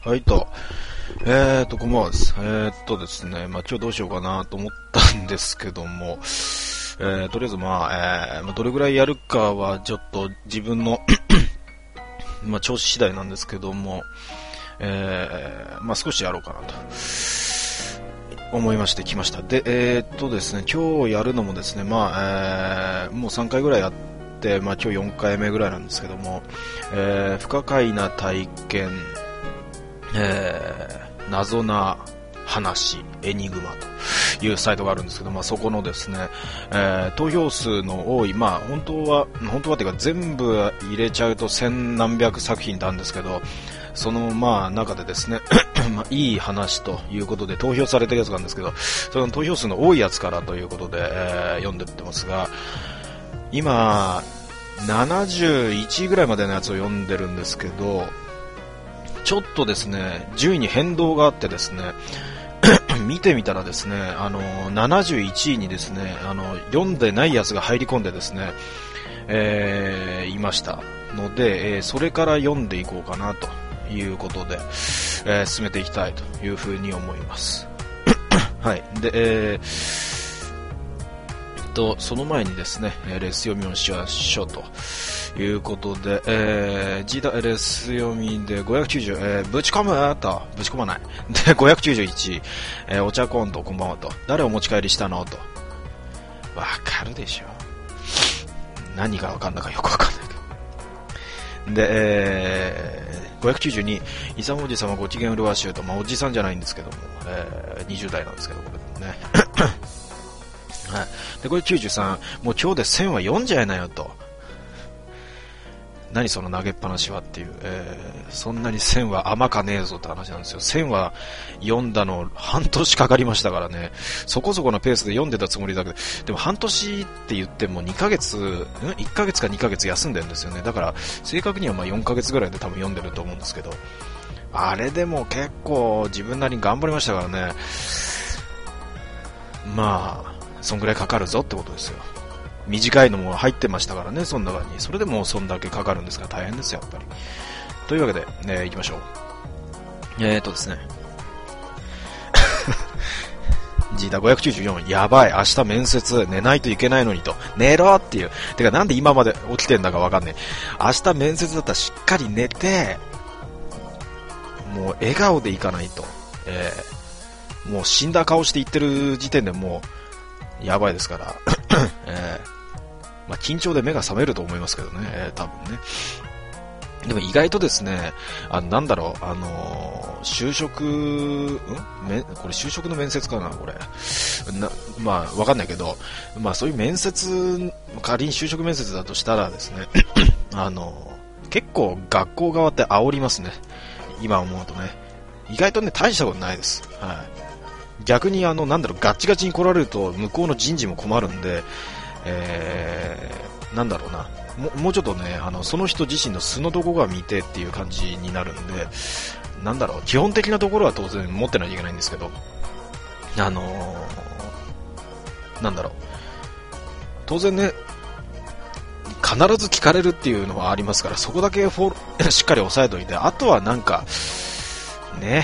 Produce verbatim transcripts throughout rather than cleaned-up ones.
はいと。えーと、こんばんはです。えーとですね、まあ、今日どうしようかなと思ったんですけども、えー、とりあえずまあ、えー、まあ、どれぐらいやるかはちょっと自分の、まあ、調子次第なんですけども、えー、まあ、少しやろうかなと思いまして来ました。で、えーとですね、今日やるのもですね、まあ、えー、もうさんかいぐらいやって、まあ、今日よんかいめぐらいなんですけども、えー、不可解な体験、えー、謎な話エニグマというサイトがあるんですけど、まあ、そこのですね、えー、投票数の多い、まあ、本当は本当はというか全部入れちゃうと千何百作品なんですけど、そのまあ中でですねまあいい話ということで投票されてるやつなんですけど、その投票数の多いやつからということで、えー、読んでってますが、今ななじゅういちいぐらいまでのやつを読んでるんですけど、ちょっとですね順位に変動があってですね見てみたらですね、あのななじゅういちいにですね、あの読んでないやつが入り込んでですね、えー、いましたので、えー、それから読んでいこうかなということで、えー、進めていきたいというふうに思いますはいで、えーとその前にですねレス読みをしましょうということで、えー、G だレス読みでごひゃくきゅうじゅう、えー、ぶち込むとぶち込まないでごひゃくきゅうじゅういち、えー、お茶コントこんばんはと、誰を持ち帰りしたのと、わかるでしょ、何がわかんないかよくわかんないけど、で、えー、ごひゃくきゅうじゅうに、イサムおじさまご機嫌うるわしゅうと、まあおじさんじゃないんですけども、えー、にじゅう代なんですけど、これでもねはい、でこれきゅうじゅうさん、もう今日でせんは読んじゃいなよと、何その投げっぱなしはっていう、えー、そんなにせんは甘かねえぞって話なんですよ。せんは読んだの半年かかりましたからね、そこそこのペースで読んでたつもりだけど、でも半年って言ってもにかげつ、んいっかげつかにかげつ休んでるんですよね。だから正確にはまあよんかげつぐらいで多分読んでると思うんですけど、あれでも結構自分なりに頑張りましたからね、まあそんぐらいかかるぞってことですよ。短いのも入ってましたからね、その中に。それでもそんだけかかるんですから大変ですよ、やっぱり。というわけで、ね、行きましょう。えーとですね。ジーダごひゃくきゅうじゅうよん、やばい、明日面接、寝ないといけないのにと。寝ろっていう。てかなんで今まで起きてんだかわかんねえ。明日面接だったらしっかり寝て、もう笑顔でいかないと。えー、もう死んだ顔して言ってる時点でもう、やばいですから。えーまあ、緊張で目が覚めると思いますけどね、えー、多分ね。でも意外とですね、あのなんだろう、あのー、就職、んめこれ就職の面接かな、これ。なまあわかんないけど、まあそういう面接、仮に就職面接だとしたらですね、あのー、結構学校側って煽りますね。今思うとね、意外とね大したことないです。はい。逆にあのなんだろう、ガッチガチに来られると向こうの人事も困るんで。えー、なんだろうな、も, もうちょっとね、あのその人自身の素のところが見てっていう感じになるんで、なんだろう、基本的なところは当然持ってないといけないんですけど、あのー、なんだろう、当然ね、必ず聞かれるっていうのはありますから、そこだけフォしっかり押さえといて、あとはなんかね、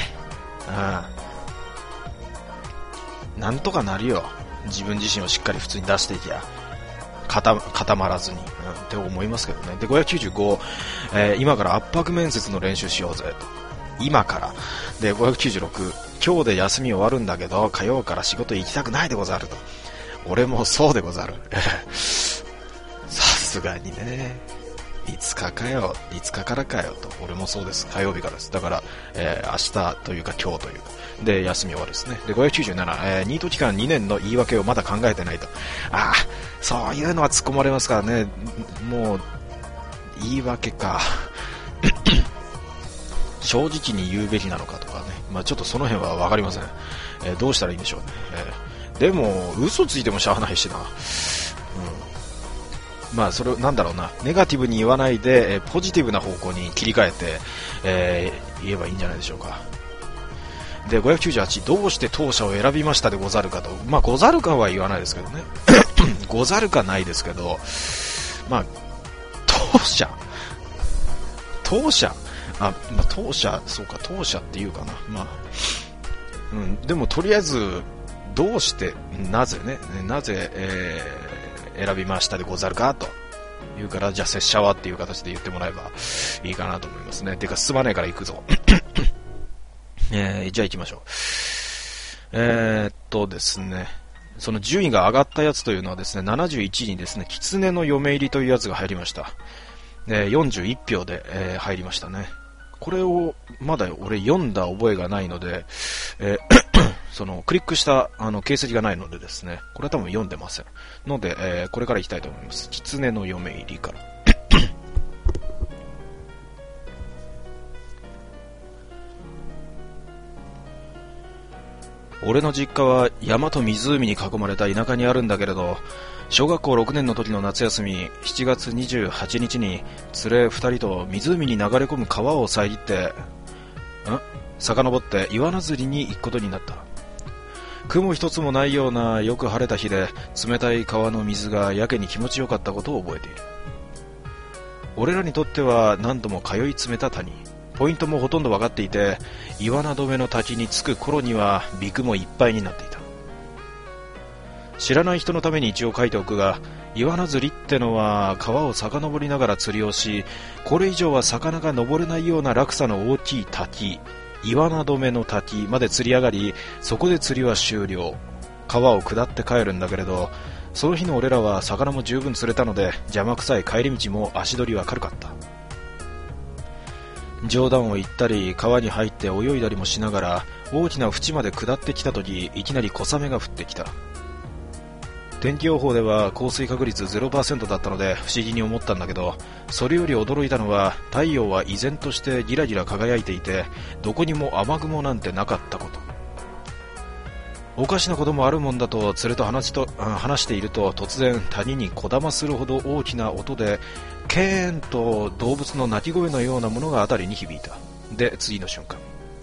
うん、なんとかなるよ。自分自身をしっかり普通に出していきゃ固, 固まらずに、うん、って思いますけどね。でごひゃくきゅうじゅうご、えー、今から圧迫面接の練習しようぜと、今からでごひゃくきゅうじゅうろく、今日で休み終わるんだけど火曜から仕事行きたくないでござると、俺もそうでござるさすがにね、いつかかよ、いつかからかよと、俺もそうです、火曜日からです。だから、えー、明日というか今日というかで休み終わるですね。でごひゃくきゅうじゅうなな、えー、ニート期間にねんの言い訳をまだ考えてないと。ああ、そういうのは突っ込まれますからね。もう言い訳か正直に言うべきなのかとかね、まあ、ちょっとその辺は分かりません、えー、どうしたらいいんでしょうね、えー、でも嘘ついてもしゃあないしな、うん、まあそれなんだろうな、ネガティブに言わないで、えー、ポジティブな方向に切り替えて、えー、言えばいいんじゃないでしょうか。でごひゃくきゅうじゅうはち、どうして当社を選びましたでござるかと、まあござるかは言わないですけどねござるかないですけど、まあ当社当社あ、まあ、当社、そうか、当社っていうかな。まあ、うん、でもとりあえず、どうして、なぜね、なぜ、えー、選びましたでござるかと言うから、じゃあ拙者はっていう形で言ってもらえばいいかなと思いますね。てか、進まないから行くぞ。えー、じゃあ行きましょう。えー、っとですね、その順位が上がったやつというのはですね、ななじゅういちいにですね、狐の嫁入りというやつが入りました。えー、よんじゅういち票で、えー、入りましたね。これをまだ俺読んだ覚えがないので、えー、そのクリックしたあの形跡がないのでですね、これは多分読んでませんので、えー、これからいきたいと思います。狐の嫁入りから俺の実家は山と湖に囲まれた田舎にあるんだけれど、小学校ろくねんの時の夏休みしちがつにじゅうはちにちに連れふたりと湖に流れ込む川を遮ってん遡って岩な釣りに行くことになった。雲一つもないようなよく晴れた日で、冷たい川の水がやけに気持ちよかったことを覚えている。俺らにとっては何度も通い詰めた谷、ポイントもほとんど分かっていて、岩名止めの滝に着く頃には陸もいっぱいになっていた。知らない人のために一応書いておくが、岩名釣りってのは川を遡りながら釣りをし、これ以上は魚が登れないような落差の大きい滝、岩名止めの滝まで釣り上がり、そこで釣りは終了。川を下って帰るんだけれど、その日の俺らは魚も十分釣れたので、邪魔くさい帰り道も足取りは軽かった。冗談を言ったり川に入って泳いだりもしながら、大きな淵まで下ってきた時、いきなり小雨が降ってきた。天気予報では降水確率 ゼロパーセント だったので不思議に思ったんだけど、それより驚いたのは太陽は依然としてギラギラ輝いていて、どこにも雨雲なんてなかったこと。おかしなこともあるもんだと連れと話と話していると、突然谷にこだまするほど大きな音でケーンと動物の鳴き声のようなものが辺りに響いた。で次の瞬間、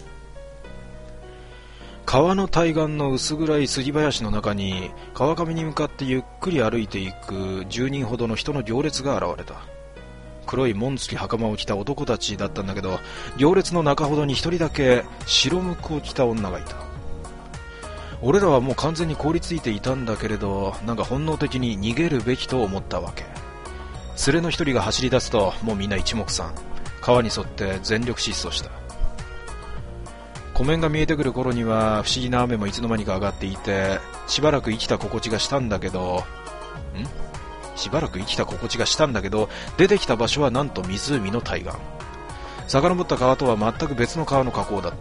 川の対岸の薄暗い杉林の中に川上に向かってゆっくり歩いていくじゅうにんほどの人の行列が現れた。黒い紋付き袴を着た男たちだったんだけど、行列の中ほどに一人だけ白むくを着た女がいた。俺らはもう完全に凍りついていたんだけれど、なんか本能的に逃げるべきと思ったわけ。連れの一人が走り出すと、もうみんな一目散、川に沿って全力疾走した。湖面が見えてくる頃には不思議な雨もいつの間にか上がっていて、しばらく生きた心地がしたんだけどんしばらく生きた心地がしたんだけど出てきた場所はなんと湖の対岸。遡った川とは全く別の川の河口だった。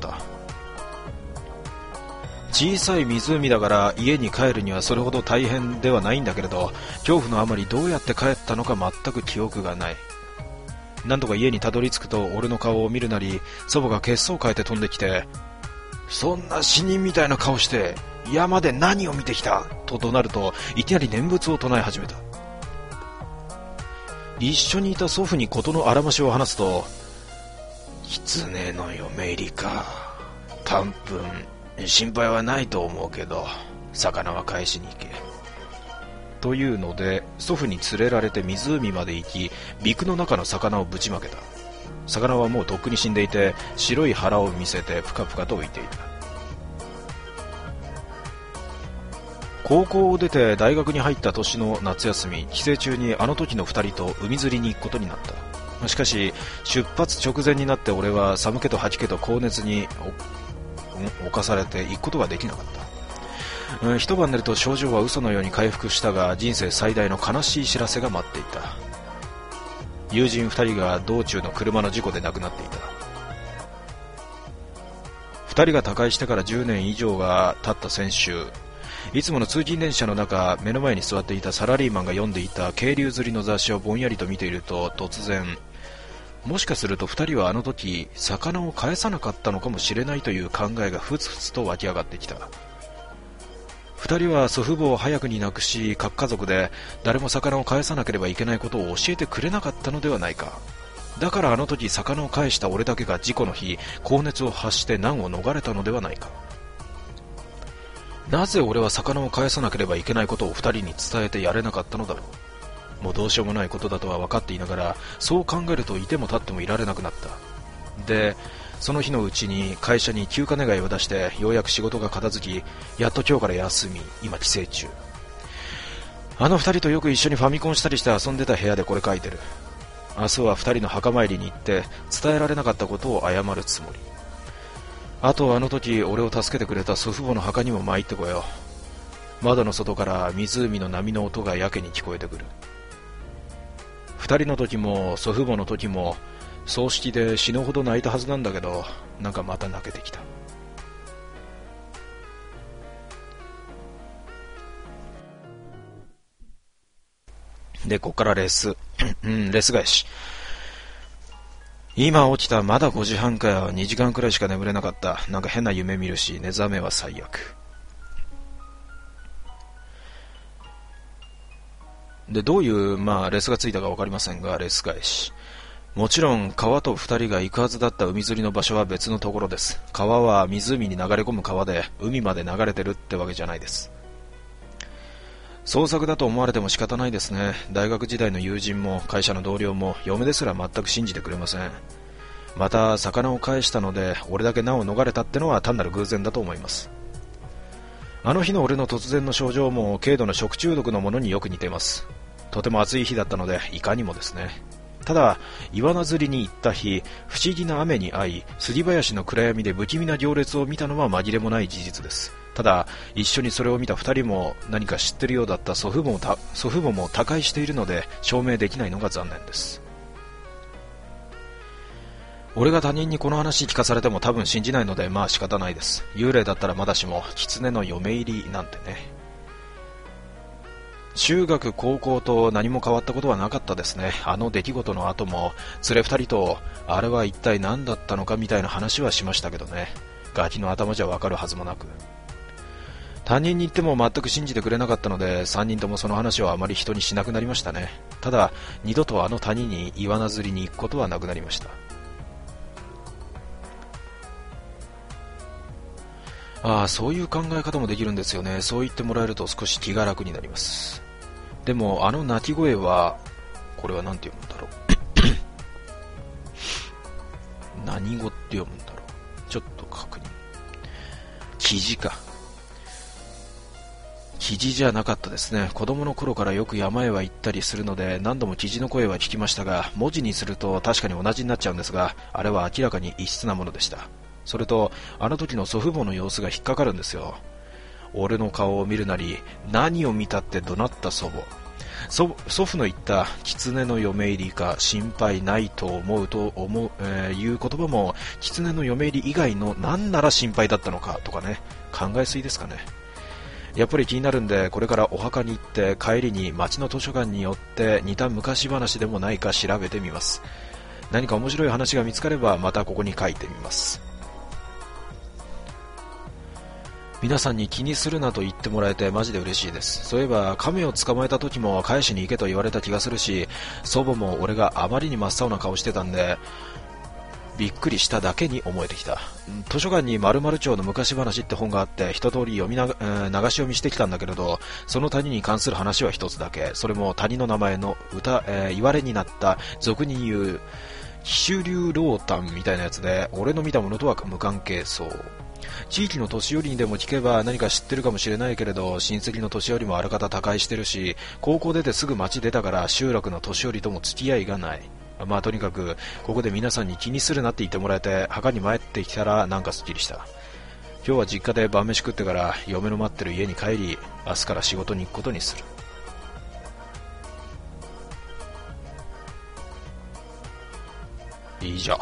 小さい湖だから家に帰るにはそれほど大変ではないんだけれど、恐怖のあまりどうやって帰ったのか全く記憶がない。なんとか家にたどり着くと、俺の顔を見るなり祖母が血相を変えて飛んできて、そんな死人みたいな顔して山で何を見てきたと怒鳴ると、いきなり念仏を唱え始めた。一緒にいた祖父に事のあらましを話すと、狐の嫁入りか、多分心配はないと思うけど魚は返しに行けというので、祖父に連れられて湖まで行き、陸の中の魚をぶちまけた。魚はもうとっくに死んでいて、白い腹を見せてぷかぷかと浮いていた。高校を出て大学に入った年の夏休み、帰省中にあの時の二人と海釣りに行くことになった。しかし出発直前になって俺は寒気と吐き気と高熱に侵されて行くことができなかった。うん、一晩寝ると症状は嘘のように回復したが、人生最大の悲しい知らせが待っていた。友人二人が道中の車の事故で亡くなっていた。二人が他界してからじゅうねん以上が経った先週、いつもの通勤電車の中、目の前に座っていたサラリーマンが読んでいた渓流釣りの雑誌をぼんやりと見ていると、突然、もしかすると二人はあの時魚を返さなかったのかもしれないという考えがふつふつと湧き上がってきた。二人は祖父母を早くに亡くし、核家族で誰も魚を返さなければいけないことを教えてくれなかったのではないか。だからあの時魚を返した俺だけが事故の日、高熱を発して難を逃れたのではないか。なぜ俺は魚を返さなければいけないことを二人に伝えてやれなかったのだろう。もうどうしようもないことだとは分かっていながら、そう考えるといても立ってもいられなくなった。 で、その日のうちに会社に休暇願いを出してようやく仕事が片付き、やっと今日から休み、今帰省中。あの二人とよく一緒にファミコンしたりして遊んでた部屋でこれ書いてる。明日は二人の墓参りに行って伝えられなかったことを謝るつもり。あとあの時俺を助けてくれた祖父母の墓にも参ってこよう。窓の外から湖の波の音がやけに聞こえてくる。二人の時も祖父母の時も葬式で死ぬほど泣いたはずなんだけど、なんかまた泣けてきた。で、こっからレース。うん、レース返し。今起きた、まだごじはんかよ。にじかんくらいしか眠れなかった。なんか変な夢見るし、寝覚めは最悪。で、どういう、まあ、レースがついたかわかりませんが、レース返し。もちろん川と二人が行くはずだった海釣りの場所は別のところです。川は湖に流れ込む川で海まで流れてるってわけじゃないです。創作だと思われても仕方ないですね。大学時代の友人も会社の同僚も嫁ですら全く信じてくれません。また魚を返したので俺だけ難を逃れたってのは単なる偶然だと思います。あの日の俺の突然の症状も軽度の食中毒のものによく似ています。とても暑い日だったのでいかにもですね。ただ、イワナ釣りに行った日、不思議な雨に遭い、杉林の暗闇で不気味な行列を見たのは紛れもない事実です。ただ、一緒にそれを見た二人も何か知ってるようだった祖父母もた祖父母も他界しているので、証明できないのが残念です。俺が他人にこの話聞かされても多分信じないので、まあ仕方ないです。幽霊だったらまだしも、狐の嫁入りなんてね。中学高校と何も変わったことはなかったですね。あの出来事の後も連れ二人とあれは一体何だったのかみたいな話はしましたけどね。ガキの頭じゃわかるはずもなく、他人に言っても全く信じてくれなかったので、三人ともその話をあまり人にしなくなりましたね。ただ二度とあの谷にイワナ釣りに行くことはなくなりました。ああ、そういう考え方もできるんですよね。そう言ってもらえると少し気が楽になります。でもあの鳴き声は、これは何て読むんだろう何語って読むんだろう。ちょっと確認。キジか。キジじゃなかったですね。子供の頃からよく山へは行ったりするので何度もキジの声は聞きましたが、文字にすると確かに同じになっちゃうんですが、あれは明らかに異質なものでした。それとあの時の祖父母の様子が引っかかるんですよ。俺の顔を見るなり、何を見たって怒鳴った祖母。祖, 祖父の言った狐の嫁入りか心配ないと思うと思う、えー、いう言葉も狐の嫁入り以外の何なら心配だったのかとかね、考えすぎですかね。やっぱり気になるんで、これからお墓に行って帰りに町の図書館に寄って似た昔話でもないか調べてみます。何か面白い話が見つかればまたここに書いてみます。皆さんに気にするなと言ってもらえてマジで嬉しいです。そういえば亀を捕まえた時も返しに行けと言われた気がするし、祖母も俺があまりに真っ青な顔してたんでびっくりしただけに思えてきた。図書館に〇〇町の昔話って本があって一通り読みな、えー、流し読みしてきたんだけれど、その谷に関する話は一つだけ。それも谷の名前の歌、えー、言われになった俗に言う紀州流老譚みたいなやつで、俺の見たものとは無関係そう。地域の年寄りにでも聞けば何か知ってるかもしれないけれど、親戚の年寄りもあらかた他界してるし、高校出てすぐ町出たから集落の年寄りとも付き合いがない。まあとにかくここで皆さんに気にするなって言ってもらえて、墓に参ってきたらなんかすっきりした。今日は実家で晩飯食ってから嫁の待ってる家に帰り、明日から仕事に行くことにする。以上。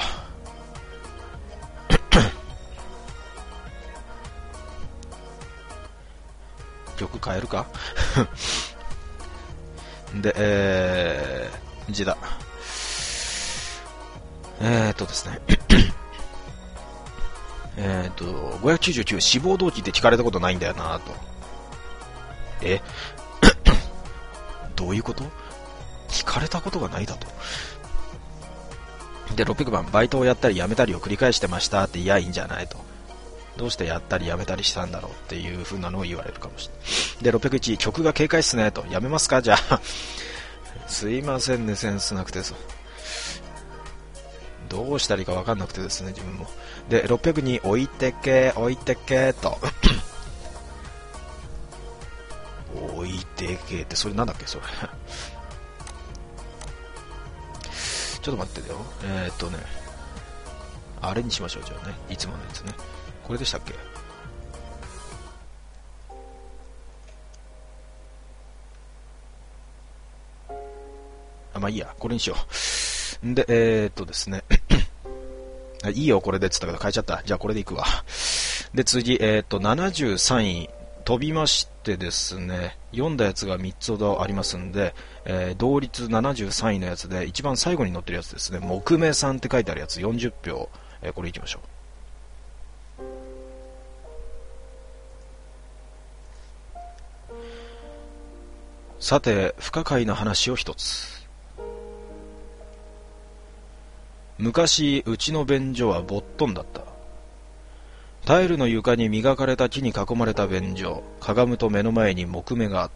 曲変えるかで、えー、字だ。えーっとですねえーっとごひゃくきゅうじゅうきゅう、志望動機って聞かれたことないんだよなと。えどういうこと？聞かれたことがないだと。でろっぴゃくばん、バイトをやったり辞めたりを繰り返してましたって。いや、いいんじゃないと。どうしてやったりやめたりしたんだろうっていう風なのを言われるかもしれない。でろっぴゃくいち、曲が軽快っすねと。やめますかじゃあすいませんね、センスなくて。そうどうしたらいいか分かんなくてですね、自分も。で、ろっぴゃくに置いてけ、置いてけと。置いてけって、それなんだっけ、それ。ちょっと待ってよ。えー、っとね、あれにしましょう、じゃあね。いつものやつね。これでしたっけ？あ、まあいいや、これにしよう。で、えー、っとですね。いいよ、これでっつったけど変えちゃった。じゃあこれでいくわ。で、次、えー、っと、ななじゅうさんい飛びましてですね、読んだやつがみっつほどありますんで、えー、同率ななじゅうさんいのやつで、一番最後に載ってるやつですね、木目さんって書いてあるやつ、よんじゅっぴょう、えー、これいきましょう。さて、不可解な話を一つ。昔、うちの便所はボットンだった。タイルの床に磨かれた木に囲まれた便所、かがむと目の前に木目があった。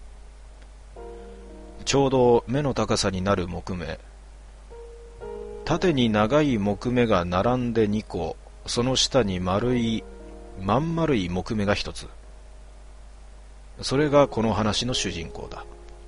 ちょうど目の高さになる木目。縦に長い木目が並んでにこ、その下に丸い、まん丸い木目が一つ。それがこの話の主人公だ。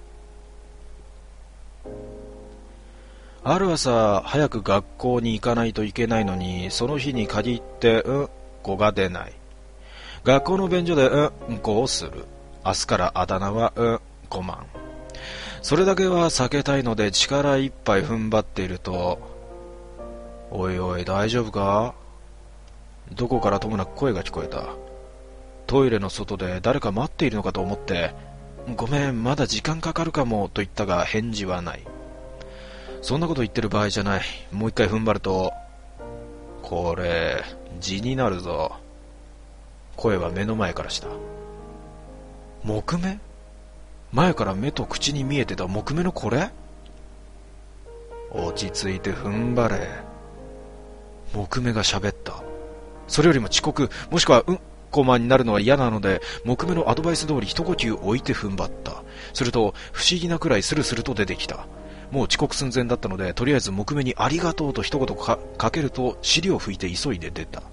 ある朝、早く学校に行かないといけないのに、その日に限って、うんこが出ない。学校の便所でうんこをする。明日からあだ名はうんこマン。それだけは避けたいので力いっぱい踏ん張っていると、おいおい大丈夫か？どこからともなく声が聞こえた。トイレの外で誰か待っているのかと思って、ごめん、まだ時間かかるかもと言ったが返事はない。そんなこと言ってる場合じゃない。もう一回踏ん張ると、これ字になるぞ。声は目の前からした。木目？前から目と口に見えてた木目のこれ？落ち着いて踏ん張れ。木目が喋った。それよりも遅刻、もしくはうんこマンになるのは嫌なので、木目のアドバイス通り一呼吸置いて踏ん張った。すると不思議なくらいスルスルと出てきた。もう遅刻寸前だったので、とりあえず木目にありがとうと一言 か, かけると尻を拭いて急いで出た。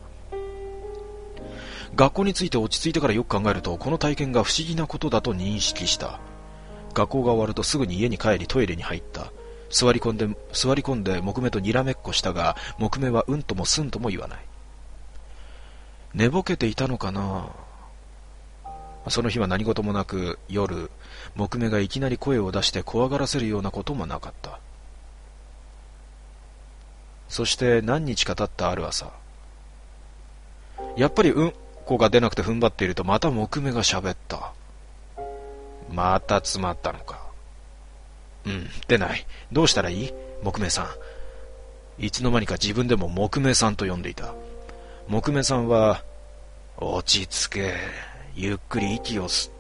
学校について落ち着いてからよく考えると、この体験が不思議なことだと認識した。学校が終わるとすぐに家に帰りトイレに入った。座り込んで座り込んで木目とにらめっこしたが、木目はうんともすんとも言わない。寝ぼけていたのかな。その日は何事もなく、夜木目がいきなり声を出して怖がらせるようなこともなかった。そして何日か経ったある朝、やっぱりうんこが出なくて踏ん張っていると、また木目が喋った。また詰まったのか。うん、出ない。どうしたらいい？木目さん。いつの間にか自分でも木目さんと呼んでいた。木目さんは、落ち着け、ゆっくり息を吸って、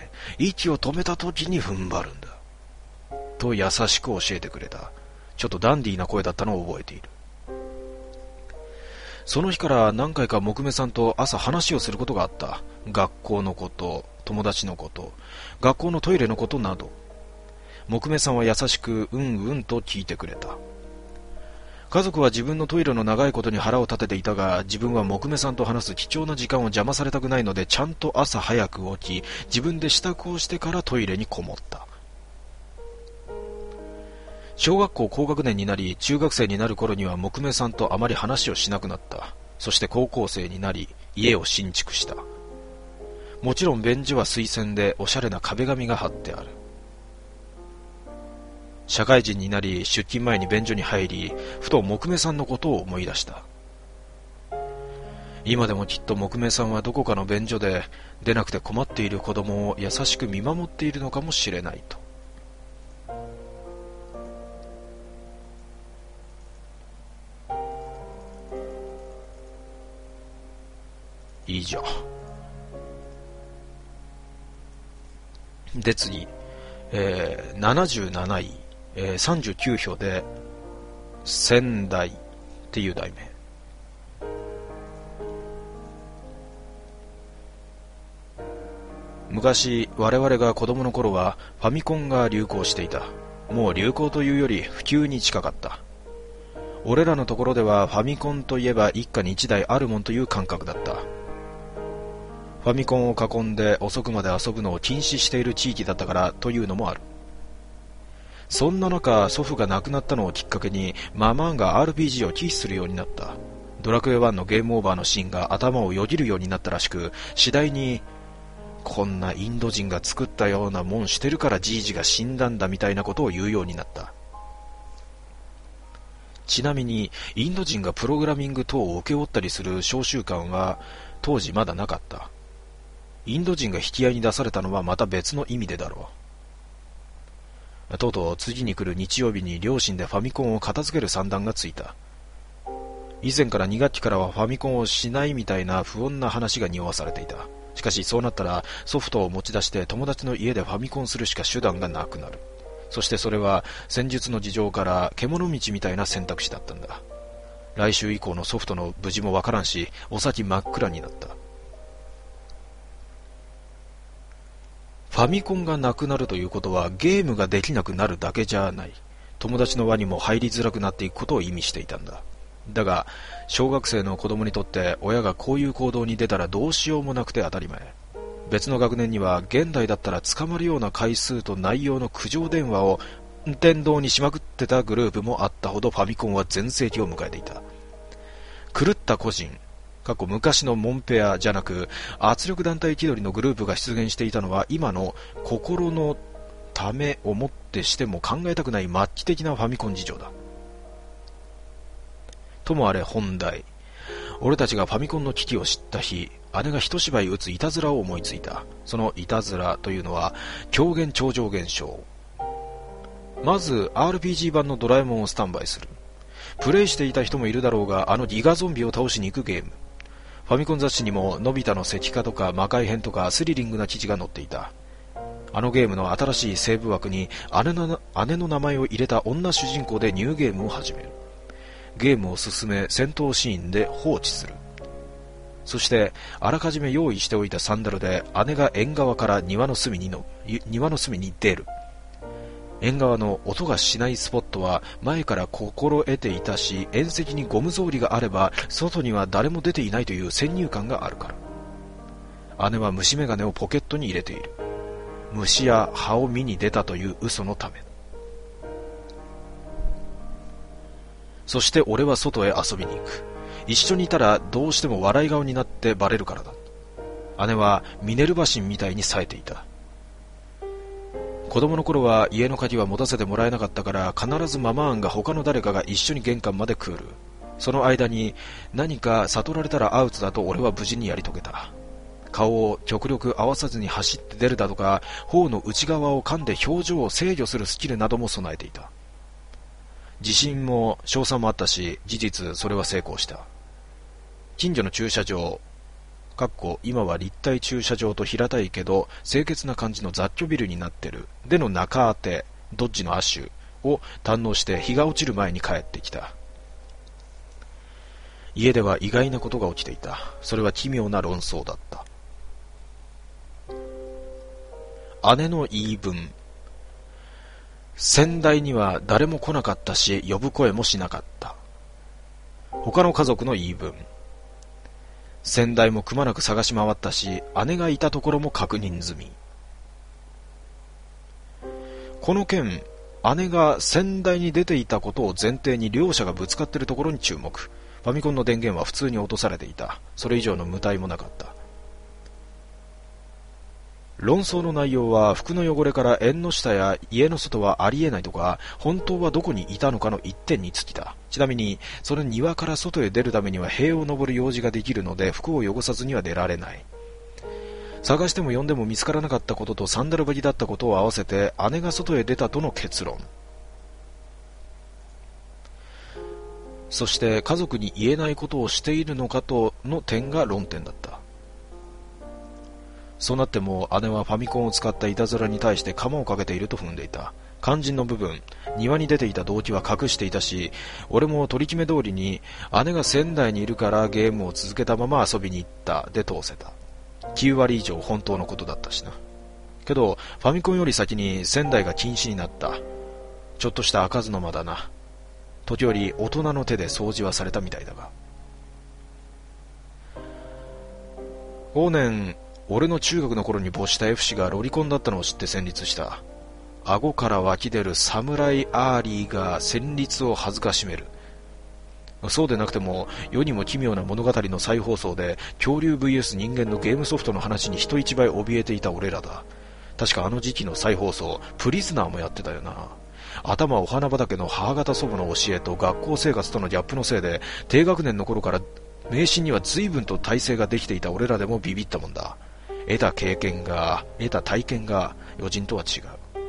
息を止めた時に踏ん張るんだ。と優しく教えてくれた。ちょっとダンディーな声だったのを覚えている。その日から何回か木目さんと朝話をすることがあった。学校のこと、友達のこと、学校のトイレのことなど。木目さんは優しくうんうんと聞いてくれた。家族は自分のトイレの長いことに腹を立てていたが、自分は木目さんと話す貴重な時間を邪魔されたくないので、ちゃんと朝早く起き、自分で支度をしてからトイレにこもった。小学校高学年になり、中学生になる頃には木目さんとあまり話をしなくなった。そして高校生になり、家を新築した。もちろん便所は水洗でおしゃれな壁紙が貼ってある。社会人になり、出勤前に便所に入り、ふと木目さんのことを思い出した。今でもきっと木目さんはどこかの便所で出なくて困っている子供を優しく見守っているのかもしれないと。以上。で次、えー、ななじゅうなないえー、さんじゅうきゅうひょうで仙台っていう題名。昔我々が子供の頃はファミコンが流行していた。もう流行というより普及に近かった。 俺らのところではファミコンといえば一家に一台あるもんという感覚だった。ファミコンを囲んで遅くまで遊ぶのを禁止している地域だったからというのもある。そんな中、祖父が亡くなったのをきっかけにママンが アールピージー を忌避するようになった。ドラクエワンのゲームオーバーのシーンが頭をよぎるようになったらしく、次第にこんなインド人が作ったようなもんしてるからじいじが死んだんだみたいなことを言うようになった。ちなみにインド人がプログラミング等を請け負ったりする召集感は当時まだなかった。インド人が引き合いに出されたのはまた別の意味でだろう。とうとう次に来る日曜日に両親でファミコンを片付ける算段がついた。以前からに学期からはファミコンをしないみたいな不穏な話が匂わされていた。しかしそうなったらソフトを持ち出して友達の家でファミコンするしか手段がなくなる。そしてそれは戦術の事情から獣道みたいな選択肢だったんだ。来週以降のソフトの無事もわからんし、お先真っ暗になった。ファミコンがなくなるということはゲームができなくなるだけじゃない。友達の輪にも入りづらくなっていくことを意味していたんだ。だが小学生の子供にとって親がこういう行動に出たらどうしようもなくて当たり前。別の学年には現代だったら捕まるような回数と内容の苦情電話を電動にしまくってたグループもあったほどファミコンは全盛期を迎えていた。狂った個人過去昔のモンペアじゃなく圧力団体気取りのグループが出現していたのは今の心のためをもってしても考えたくない末期的なファミコン事情だ。ともあれ本題、俺たちがファミコンの危機を知った日、姉が一芝居打ついたずらを思いついた。そのいたずらというのは狂言超常現象。まず アールピージー 版のドラえもんをスタンバイする。プレイしていた人もいるだろうが、あのギガゾンビを倒しに行くゲーム。ファミコン雑誌にものび太の石化とか魔界編とかスリリングな記事が載っていた。あのゲームの新しいセーブ枠に姉の、姉の名前を入れた女主人公でニューゲームを始める。ゲームを進め戦闘シーンで放置する。そしてあらかじめ用意しておいたサンダルで姉が縁側から庭の隅にの庭の隅に出る。縁側の音がしないスポットは前から心得ていたし、縁石にゴム草履があれば外には誰も出ていないという先入観があるから。姉は虫眼鏡をポケットに入れている。虫や葉を見に出たという嘘のため。そして俺は外へ遊びに行く。一緒にいたらどうしても笑い顔になってバレるからだ。姉はミネルヴァ神みたいに冴えていた。子供の頃は家の鍵は持たせてもらえなかったから必ずママーンが他の誰かが一緒に玄関まで来る。その間に何か悟られたらアウトだと俺は無事にやり遂げた。顔を極力合わさずに走って出るだとか、頬の内側を噛んで表情を制御するスキルなども備えていた。自信も賞賛もあったし、事実それは成功した。近所の駐車場かっこ今は立体駐車場と平たいけど清潔な感じの雑居ビルになってるでの中当てドッジのアッシュを堪能して日が落ちる前に帰ってきた。家では意外なことが起きていた。それは奇妙な論争だった。姉の言い分。先代には誰も来なかったし呼ぶ声もしなかった。他の家族の言い分。先代もくまなく探し回ったし姉がいたところも確認済み。この件、姉が先代に出ていたことを前提に両者がぶつかっているところに注目。ファミコンの電源は普通に落とされていた。それ以上の無体もなかった。論争の内容は服の汚れから縁の下や家の外はありえないとか、本当はどこにいたのかの一点につきた。ちなみにその庭から外へ出るためには塀を登る用事ができるので服を汚さずには出られない。探しても呼んでも見つからなかったこととサンダル履きだったことを合わせて姉が外へ出たとの結論。そして家族に言えないことをしているのかとの点が論点だった。そうなっても姉はファミコンを使ったいたずらに対して鎌をかけていると踏んでいた。肝心の部分、庭に出ていた動機は隠していたし、俺も取り決め通りに姉が仙台にいるからゲームを続けたまま遊びに行ったで通せた。きゅうわり以上本当のことだったしな。けどファミコンより先に仙台が禁止になった。ちょっとした開かずの間だな。 時折大人の手で掃除はされたみたいだが。往年、俺の中学の頃に没した F 氏がロリコンだったのを知って戦慄した。顎から湧き出る侍アーリーが戦慄を恥ずかしめる。そうでなくても世にも奇妙な物語の再放送で恐竜 ブイエス 人間のゲームソフトの話に人一倍怯えていた俺らだ。確かあの時期の再放送、プリズナーもやってたよな。頭お花畑の母方祖母の教えと学校生活とのギャップのせいで低学年の頃から迷信には随分と耐性ができていた俺らでもビビったもんだ。得た経験が得た体験が余人とは違う。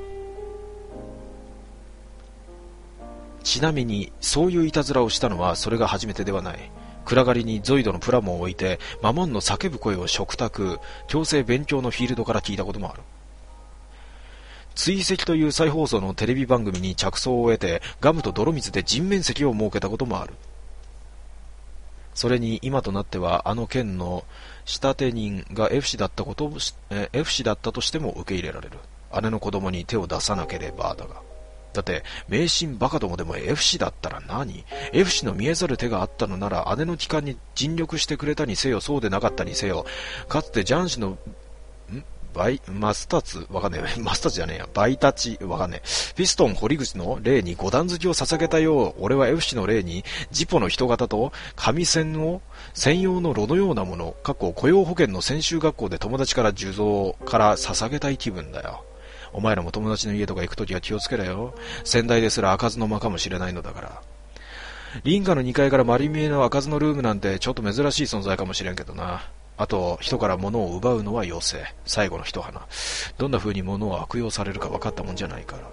ちなみにそういういたずらをしたのはそれが初めてではない。暗がりにゾイドのプラモンを置いてマモンの叫ぶ声を食卓、強制勉強のフィールドから聞いたこともある。追跡という再放送のテレビ番組に着想を得てガムと泥水で人面石を設けたこともある。それに今となってはあの件の仕立て人が F 氏だったこと、え F 氏だったとしても受け入れられる。姉の子供に手を出さなければだが。だって迷信バカどもでも F 氏だったら何？ F 氏の見えざる手があったのなら姉の帰還に尽力してくれたにせよそうでなかったにせよ、かつてジャン氏のんバイマスタツわかんねえマスタツじゃねえやバイタチわかんねえピストン堀口の霊に五段好きを捧げたよう、俺は F 氏の霊にジポの人型と紙線を専用の炉のようなもの過去雇用保険の専修学校で友達から受像から捧げたい気分だよ。お前らも友達の家とか行くときは気をつけろよ。先代ですら開かずの間かもしれないのだから。林家のにかいから丸見えの開かずのルームなんてちょっと珍しい存在かもしれんけどな。あと人から物を奪うのは妖精、最後の一花。どんな風に物を悪用されるか分かったもんじゃないから。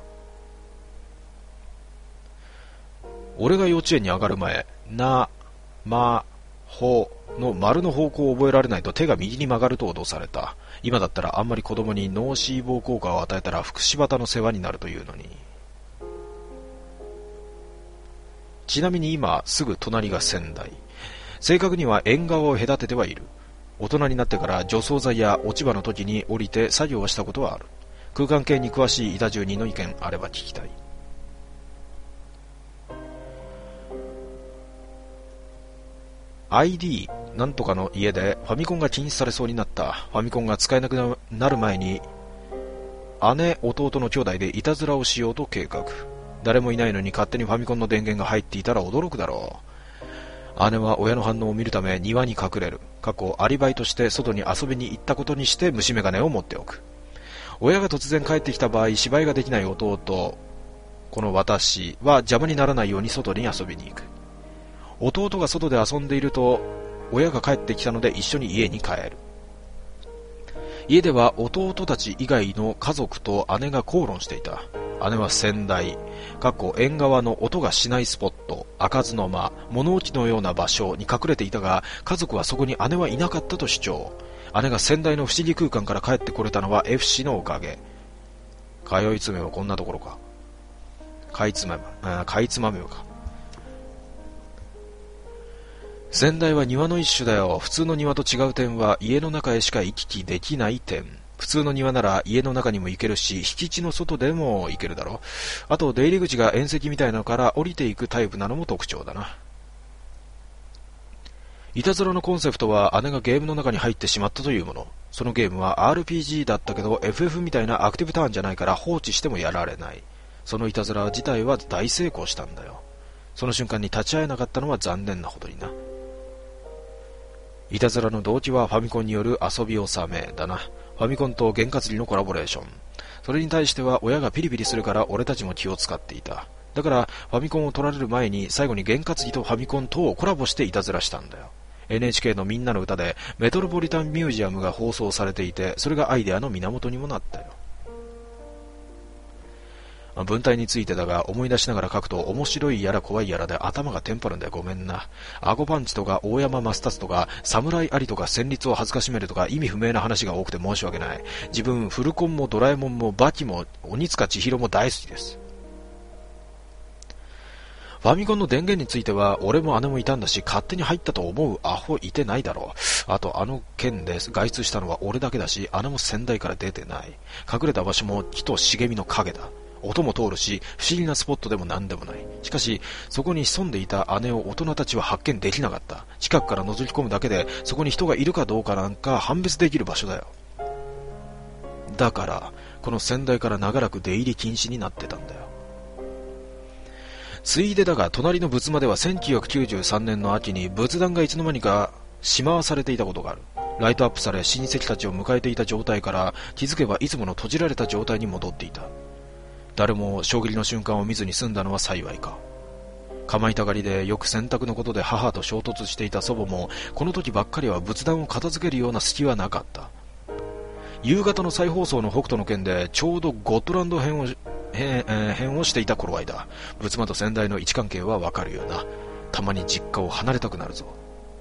俺が幼稚園に上がる前、な、ま、ほの丸の方向を覚えられないと手が右に曲がると脅された。今だったらあんまり子供に脳死亡効果を与えたら福祉旗の世話になるというのに。ちなみに今すぐ隣が仙台。正確には縁側を隔ててはいる。大人になってから除草剤や落ち葉の時に降りて作業はしたことはある。空間系に詳しい板住人の意見あれば聞きたい。アイディー なんとかの家でファミコンが禁止されそうになった。ファミコンが使えなくなる前に姉、弟の兄弟でいたずらをしようと計画。誰もいないのに勝手にファミコンの電源が入っていたら驚くだろう。姉は親の反応を見るため庭に隠れる。過去アリバイとして外に遊びに行ったことにして虫眼鏡を持っておく。親が突然帰ってきた場合芝居ができない弟、この私は邪魔にならないように外に遊びに行く。弟が外で遊んでいると親が帰ってきたので一緒に家に帰る。家では弟たち以外の家族と姉が口論していた。姉は仙台、過去縁側の音がしないスポット、開かずの間、物置のような場所に隠れていたが、家族はそこに姉はいなかったと主張。姉が仙台の不思議空間から帰ってこれたのは F 氏のおかげ。通い詰めはこんなところか。かいつまめ、あ、かいつまめよか。仙台は庭の一種だよ。普通の庭と違う点は家の中へしか行き来できない点。普通の庭なら家の中にも行けるし、敷地の外でも行けるだろう。あと出入り口が縁石みたいなのから降りていくタイプなのも特徴だな。いたずらのコンセプトは姉がゲームの中に入ってしまったというもの。そのゲームは アールピージー だったけど エフエフ みたいなアクティブターンじゃないから放置してもやられない。そのいたずら自体は大成功したんだよ。その瞬間に立ち会えなかったのは残念なほどにな。いたずらの動機はファミコンによる遊び納めだな。ファミコンと験担ぎのコラボレーション。それに対しては親がピリピリするから俺たちも気を使っていた。だからファミコンを取られる前に最後に験担ぎとファミコンとをコラボしていたずらしたんだよ。エヌエイチケー のみんなの歌でメトロポリタンミュージアムが放送されていて、それがアイデアの源にもなったよ。文体についてだが思い出しながら書くと面白いやら怖いやらで頭がテンパるんだよ。ごめんな。アゴパンチとか大山マスタツとか侍ありとか戦慄を恥ずかしめるとか意味不明な話が多くて申し訳ない。自分フルコンもドラえもんもバキも鬼塚千尋も大好きです。ファミコンの電源については俺も姉もいたんだし、勝手に入ったと思うアホいてないだろう。あとあの件で外出したのは俺だけだし、姉も仙台から出てない。隠れた場所も木と茂みの影だ。音も通るし不思議なスポットでも何でもない。 しかし、そこに潜んでいた姉を大人たちは発見できなかった。近くから覗き込むだけで、そこに人がいるかどうかなんか判別できる場所だよ。だから、この先代から長らく出入り禁止になってたんだよ。ついでだが、隣の仏間ではせんきゅうひゃくきゅうじゅうさんねんの秋に仏壇がいつの間にかしまわされていたことがある。ライトアップされ、親戚たちを迎えていた状態から気づけばいつもの閉じられた状態に戻っていた。誰も衝撃の瞬間を見ずに済んだのは幸いか。構いたがりでよく洗濯のことで母と衝突していた祖母も、この時ばっかりは仏壇を片付けるような隙はなかった。夕方の再放送の北斗の拳でちょうどゴットランド編を編、えー、編をしていた頃合いだ。仏間と先代の位置関係はわかるよな。たまに実家を離れたくなるぞ。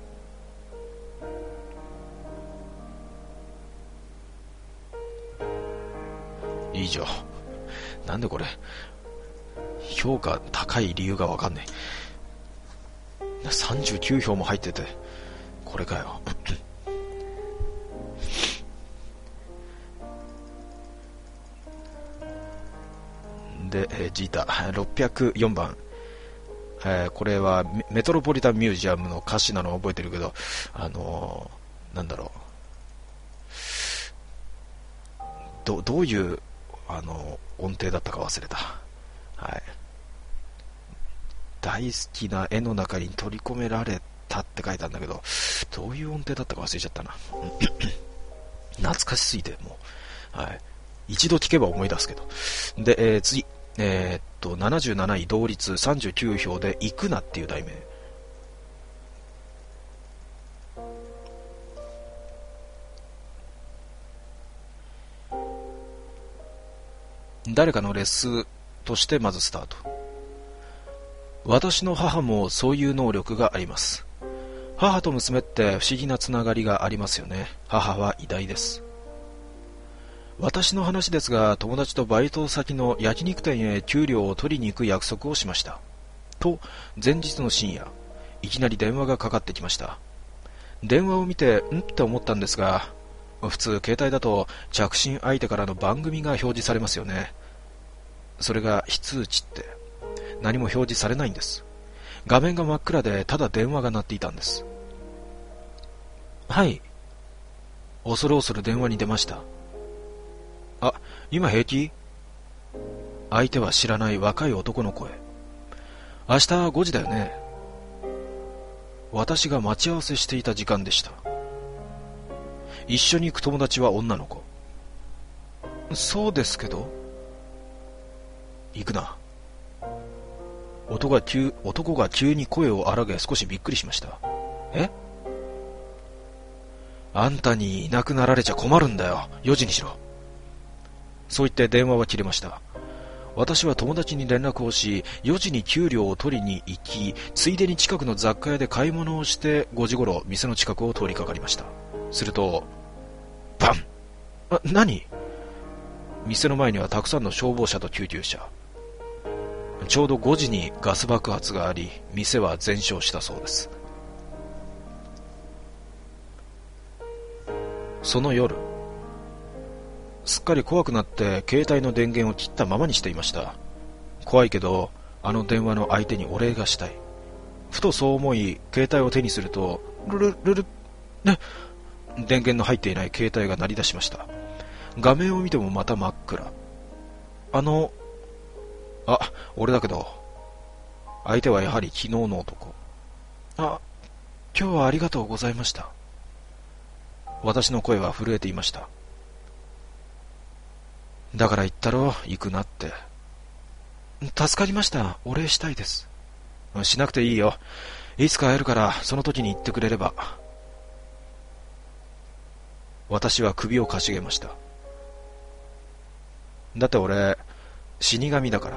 以上。なんでこれ評価高い理由がわかんねえ。さんじゅうきゅうひょうも入ってて、これかよ。で、えー、ジータろっぴゃくよんばん、えー、これはメトロポリタンミュージアムの歌詞なのを覚えてるけど、あのー、なんだろう、どどういうあの音程だったか忘れた。はい。大好きな絵の中に取り込められたって書いたんだけど、どういう音程だったか忘れちゃったな。懐かしすぎてもう、はい。一度聞けば思い出すけど。で、えー、次、えー、っとななじゅうなない同率さんじゅうきゅうひょうで行くなっていう題名。誰かのレッスンとしてまずスタート。私の母もそういう能力があります。母と娘って不思議なつながりがありますよね。母は偉大です。私の話ですが、友達とバイト先の焼肉店へ給料を取りに行く約束をしました。と、前日の深夜、いきなり電話がかかってきました。電話を見て、んって思ったんですが、普通携帯だと着信相手からの番組が表示されますよね。それが非通知って何も表示されないんです。画面が真っ暗でただ電話が鳴っていたんです。はい。恐る恐る電話に出ました。あ、今平気？相手は知らない若い男の声。明日ごじだよね。私が待ち合わせしていた時間でした。一緒に行く友達は女の子。そうですけど。行くな。男が急、男が急に声を荒げ少しびっくりしました。え？あんたにいなくなられちゃ困るんだよ。よじにしろ。そう言って電話は切れました。私は友達に連絡をし、よじに給料を取りに行き、ついでに近くの雑貨屋で買い物をしてごじ頃店の近くを通りかかりました。すると、バン！あ、何？店の前にはたくさんの消防車と救急車。ちょうどごじにガス爆発があり、店は全焼したそうです。その夜、すっかり怖くなって携帯の電源を切ったままにしていました。怖いけど、あの電話の相手にお礼がしたい。ふとそう思い、携帯を手にすると、ルルルル、ね、電源の入っていない携帯が鳴り出しました。画面を見てもまた真っ暗。あの、あ、俺だけど、相手はやはり昨日の男。あ、今日はありがとうございました。私の声は震えていました。だから言ったろ、行くなって。助かりました。お礼したいです。しなくていいよ。いつか会えるから、その時に言ってくれれば。私は首をかしげました。だって俺、死神だから。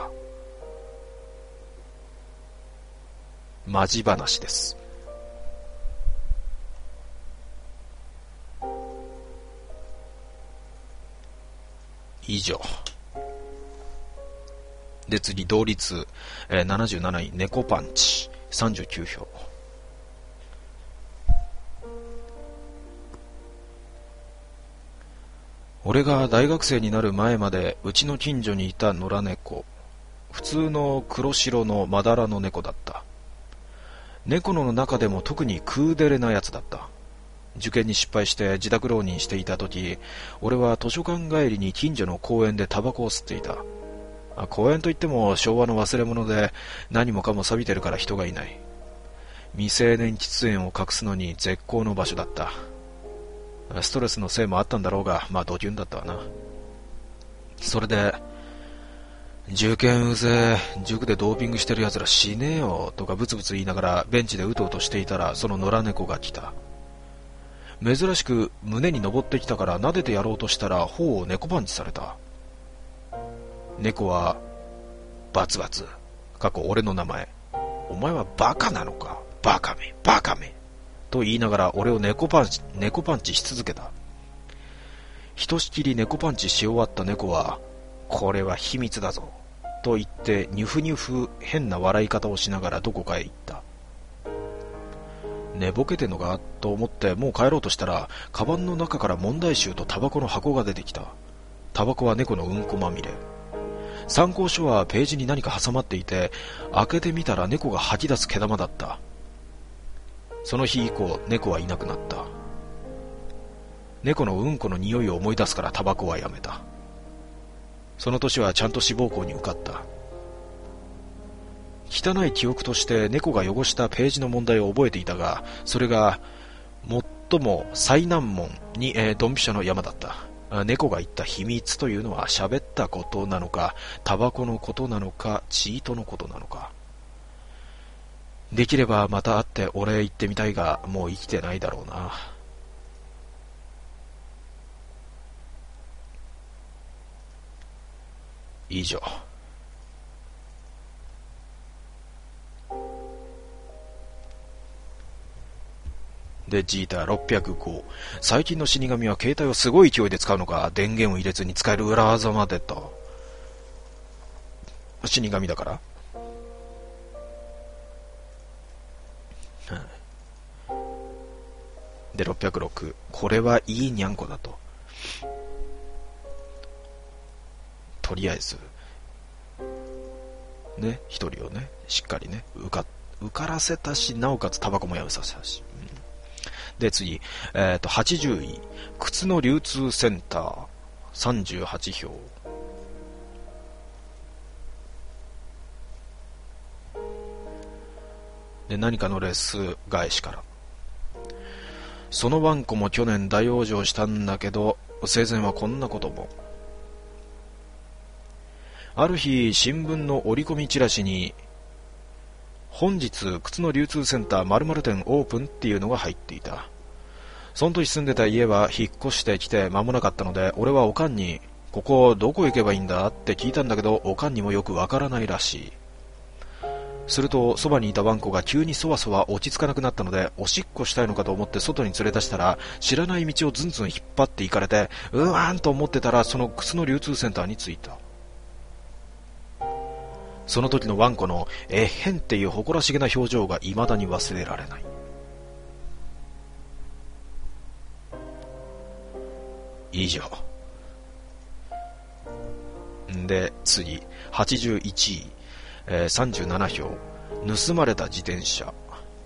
マジ話です。以上。で、次、同率、えー、ななじゅうなない猫パンチ、さんじゅうきゅうひょう。俺が大学生になる前までうちの近所にいた野良猫。 普通の黒白のまだらの猫だった。猫の中でも特にクーデレなやつだった。受験に失敗して自宅浪人していた時、俺は図書館帰りに近所の公園でタバコを吸っていた。公園といっても昭和の忘れ物で何もかも錆びてるから人がいない。未成年喫煙を隠すのに絶好の場所だった。ストレスのせいもあったんだろうが、まあドキュンだったわな。それで、受験うぜえ、塾でドーピングしてる奴ら死ねえよとかブツブツ言いながらベンチでうとうとしていたら、その野良猫が来た。珍しく胸に登ってきたから撫でてやろうとしたら頬を猫パンチされた。猫はバツバツ、過去俺の名前。お前はバカなのか、バカめバカめと言いながら俺を猫パンチ猫パンチし続けた。ひとしきり猫パンチし終わった猫は、これは秘密だぞと言ってニュフニュフ変な笑い方をしながらどこかへ行った。寝ぼけてんのかと思ってもう帰ろうとしたら、カバンの中から問題集とタバコの箱が出てきた。タバコは猫のうんこまみれ。参考書はページに何か挟まっていて、開けてみたら猫が吐き出す毛玉だった。その日以降猫はいなくなった。猫のうんこの匂いを思い出すからタバコはやめた。その年はちゃんと志望校に受かった。汚い記憶として猫が汚したページの問題を覚えていたが、それが最も最難問に、えー、ドンピシャの山だった。猫が言った秘密というのは喋ったことなのか、タバコのことなのか、チートのことなのか。できればまた会ってお礼言ってみたいが、もう生きてないだろうな。以上。で、ジーターろっぴゃくご。最近の死神は携帯をすごい勢いで使うのか、電源を入れずに使える裏技までと。死神だから、で、ろっぴゃくろく。これはいいにゃんこだと。とりあえず、ね、一人をね、しっかりね、受か、受からせたし、なおかつタバコもやめさせたし。うん、で、次、えっと、はちじゅうい。靴の流通センター。さんじゅうはちひょう。で、何かのレース返しから。そのワンコも去年大往生したんだけど、生前はこんなことも。ある日、新聞の折り込みチラシに、本日、靴の流通センター〇〇店オープンっていうのが入っていた。その時住んでた家は引っ越してきて間もなかったので、俺はおかんに、ここどこ行けばいいんだって聞いたんだけど、おかんにもよくわからないらしい。すると、そばにいたワンコが急にそわそわ落ち着かなくなったので、おしっこしたいのかと思って外に連れ出したら、知らない道をずんずん引っ張っていかれて、うわーんと思ってたら、その靴の流通センターに着いた。その時のワンコのえっへんっていう誇らしげな表情が未だに忘れられない。以上。で、次、はちじゅういちい、えー、さんじゅうななひょう。盗まれた自転車。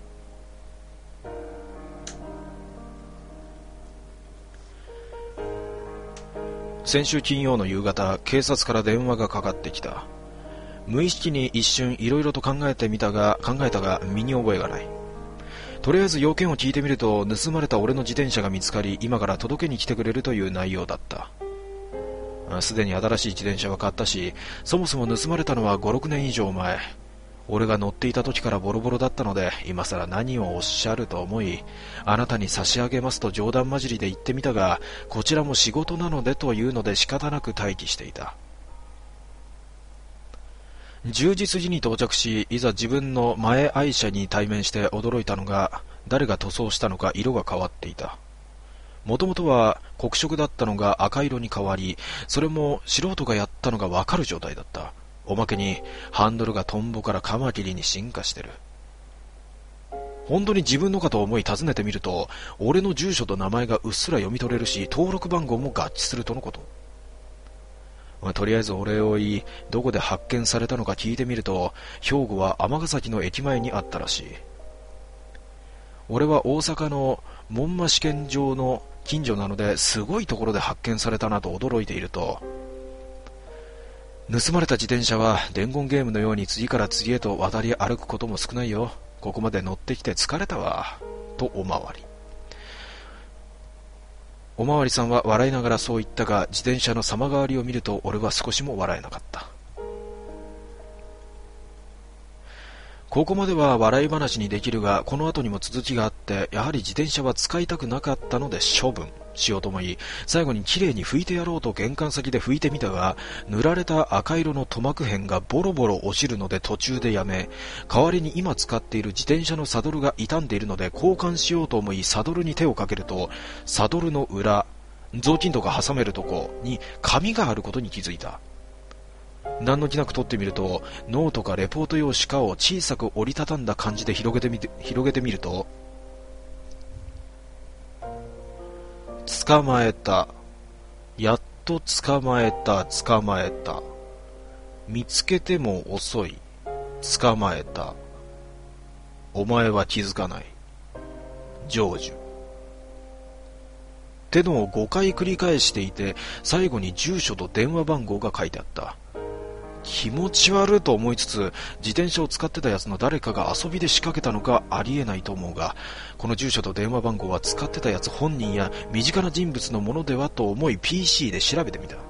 先週金曜の夕方、警察から電話がかかってきた。無意識に一瞬いろいろと考えてみたが、考えたが身に覚えがない。とりあえず要件を聞いてみると、盗まれた俺の自転車が見つかり、今から届けに来てくれるという内容だった。すでに新しい自転車は買ったし、そもそも盗まれたのはご、ろくねん以上前。俺が乗っていた時からボロボロだったので、今さら何をおっしゃると思い、あなたに差し上げますと冗談交じりで言ってみたが、こちらも仕事なのでというので仕方なく待機していた。じゅうじ過ぎに到着し、いざ自分の前愛車に対面して驚いたのが、誰が塗装したのか色が変わっていた。もともとは黒色だったのが赤色に変わり、それも素人がやったのがわかる状態だった。おまけにハンドルがトンボからカマキリに進化してる。本当に自分のかと思い尋ねてみると、俺の住所と名前がうっすら読み取れるし、登録番号も合致するとのこと。 とりあえずお礼を言い、どこで発見されたのか聞いてみると、兵庫は尼崎の駅前にあったらしい。俺は大阪の門馬試験場の近所なのですごいところで発見されたなと驚いていると、盗まれた自転車は伝言ゲームのように次から次へと渡り歩くことも少ないよ。ここまで乗ってきて疲れたわ。とおまわり。おまわりさんは笑いながらそう言ったが、自転車の様変わりを見ると俺は少しも笑えなかった。ここまでは笑い話にできるが、この後にも続きがあって、やはり自転車は使いたくなかったので処分しようと思い、最後にきれいに拭いてやろうと玄関先で拭いてみたが、塗られた赤色の塗膜片がボロボロ落ちるので途中でやめ、代わりに今使っている自転車のサドルが傷んでいるので交換しようと思い、サドルに手をかけると、サドルの裏、雑巾とか挟めるとこに紙があることに気づいた。何の気なく取ってみると、ノートかレポート用紙かを小さく折りたたんだ感じで広げてみて、広げてみると、捕まえた。やっと捕まえた、捕まえた。見つけても遅い。捕まえた。お前は気づかない。成就。ってのをごかい繰り返していて、最後に住所と電話番号が書いてあった。気持ち悪いと思いつつ、自転車を使ってたやつの誰かが遊びで仕掛けたのかありえないと思うが、この住所と電話番号は使ってたやつ本人や身近な人物のものではと思い ピーシー で調べてみた。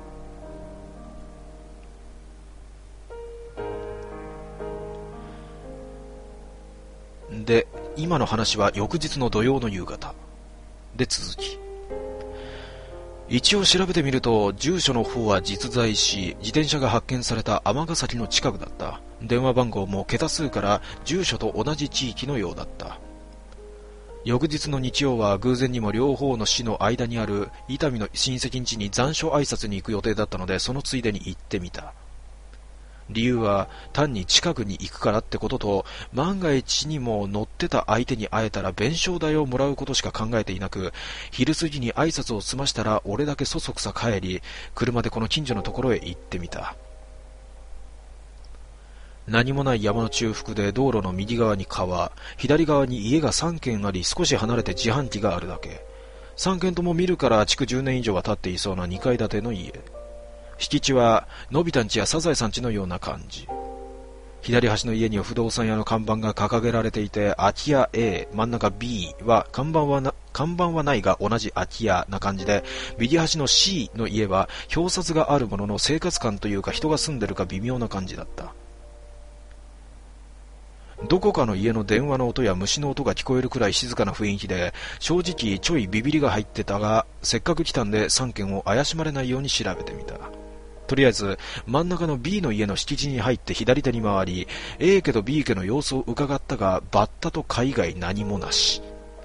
で、今の話は翌日の土曜の夕方で続き。一応調べてみると、住所の方は実在し、自転車が発見された尼崎の近くだった。電話番号も桁数から住所と同じ地域のようだった。翌日の日曜は偶然にも両方の市の間にある伊丹の親戚ん家に残暑挨拶に行く予定だったので、そのついでに行ってみた。理由は単に近くに行くからってことと、万が一にも乗ってた相手に会えたら弁償代をもらうことしか考えていなく、昼過ぎに挨拶を済ましたら俺だけそそくさ帰り、車でこの近所のところへ行ってみた。何もない山の中腹で、道路の右側に川、左側に家がさんけんあり、少し離れて自販機があるだけ。さんけんとも見るから築じゅうねん以上は経っていそうなにかい建ての家。敷地はのび太んちやサザエさんちのような感じ。左端の家には不動産屋の看板が掲げられていて、空き家 A、真ん中 B は看板はな看板はないが同じ空き家な感じで、右端の C の家は表札があるものの生活感というか人が住んでるか微妙な感じだった。どこかの家の電話の音や虫の音が聞こえるくらい静かな雰囲気で、正直ちょいビビりが入ってたが、せっかく来たんでさんけんを怪しまれないように調べてみた。とりあえず真ん中の B の家の敷地に入って左手に回り、 A 家と B 家の様子を伺ったが、バッタと蚊以外何もなし。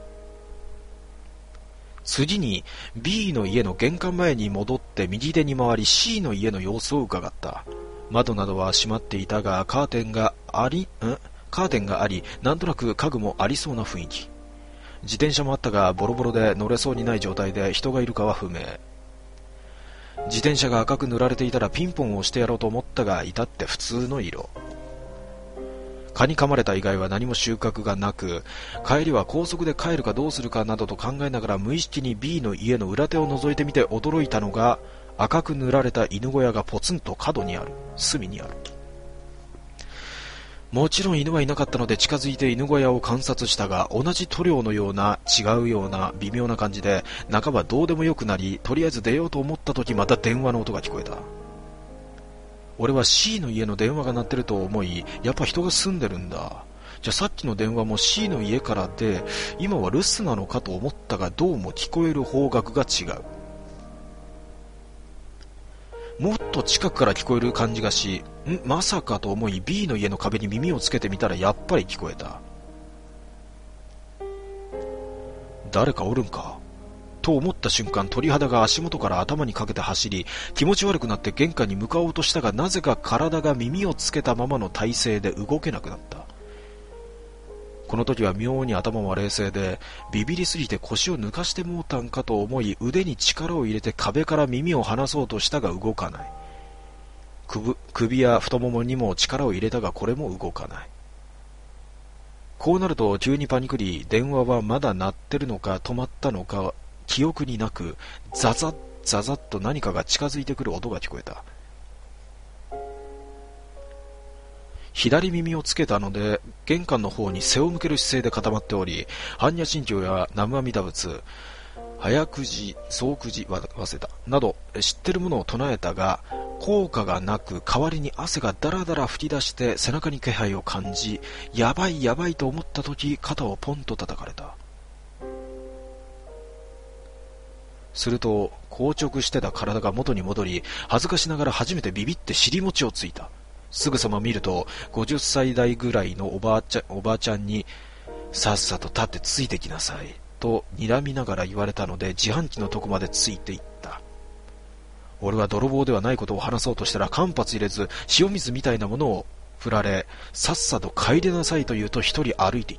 次に B の家の玄関前に戻って右手に回り C の家の様子を伺った。窓などは閉まっていたが、カーテンがありんカーテンがあり、なんとなく家具もありそうな雰囲気。自転車もあったがボロボロで乗れそうにない状態で、人がいるかは不明。自転車が赤く塗られていたらピンポンを押してやろうと思ったが、至って普通の色。蚊に噛まれた以外は何も収穫がなく、帰りは高速で帰るかどうするかなどと考えながら無意識に B の家の裏手を覗いてみて驚いたのが、赤く塗られた犬小屋がポツンと角にある、隅にある。もちろん犬はいなかったので近づいて犬小屋を観察したが、同じ塗料のような違うような微妙な感じで、半ばどうでもよくなり、とりあえず出ようと思った時また電話の音が聞こえた。俺は C の家の電話が鳴ってると思い、やっぱ人が住んでるんだ。じゃあさっきの電話も C の家からで、今は留守なのかと思ったが、どうも聞こえる方角が違う。もっと近くから聞こえる感じがし、んまさかと思い B の家の壁に耳をつけてみたらやっぱり聞こえた。誰かおるんかと思った瞬間、鳥肌が足元から頭にかけて走り、気持ち悪くなって玄関に向かおうとしたが、なぜか体が耳をつけたままの体勢で動けなくなった。この時は妙に頭は冷静で、ビビりすぎて腰を抜かしてもうたんかと思い、腕に力を入れて壁から耳を離そうとしたが動かない。 首、首や太ももにも力を入れたがこれも動かない。こうなると急にパニクり、電話はまだ鳴ってるのか止まったのか記憶になく、ザザッザザッと何かが近づいてくる音が聞こえた。左耳をつけたので玄関の方に背を向ける姿勢で固まっており、般若心経や南無阿弥陀仏、早くじ、早くじ、忘れたなど知ってるものを唱えたが効果がなく、代わりに汗がダラダラ吹き出して背中に気配を感じ、やばいやばいと思った時、肩をポンと叩かれた。すると硬直してた体が元に戻り、恥ずかしながら初めてビビって尻餅をついた。すぐさま見るとごじゅっさい代ぐらいのおばあちゃん、おばあちゃんにさっさと立ってついてきなさいと睨みながら言われたので、自販機のとこまでついていった。俺は泥棒ではないことを話そうとしたら間髪入れず塩水みたいなものを振られ、さっさと帰りなさいと言うと一人歩いていった。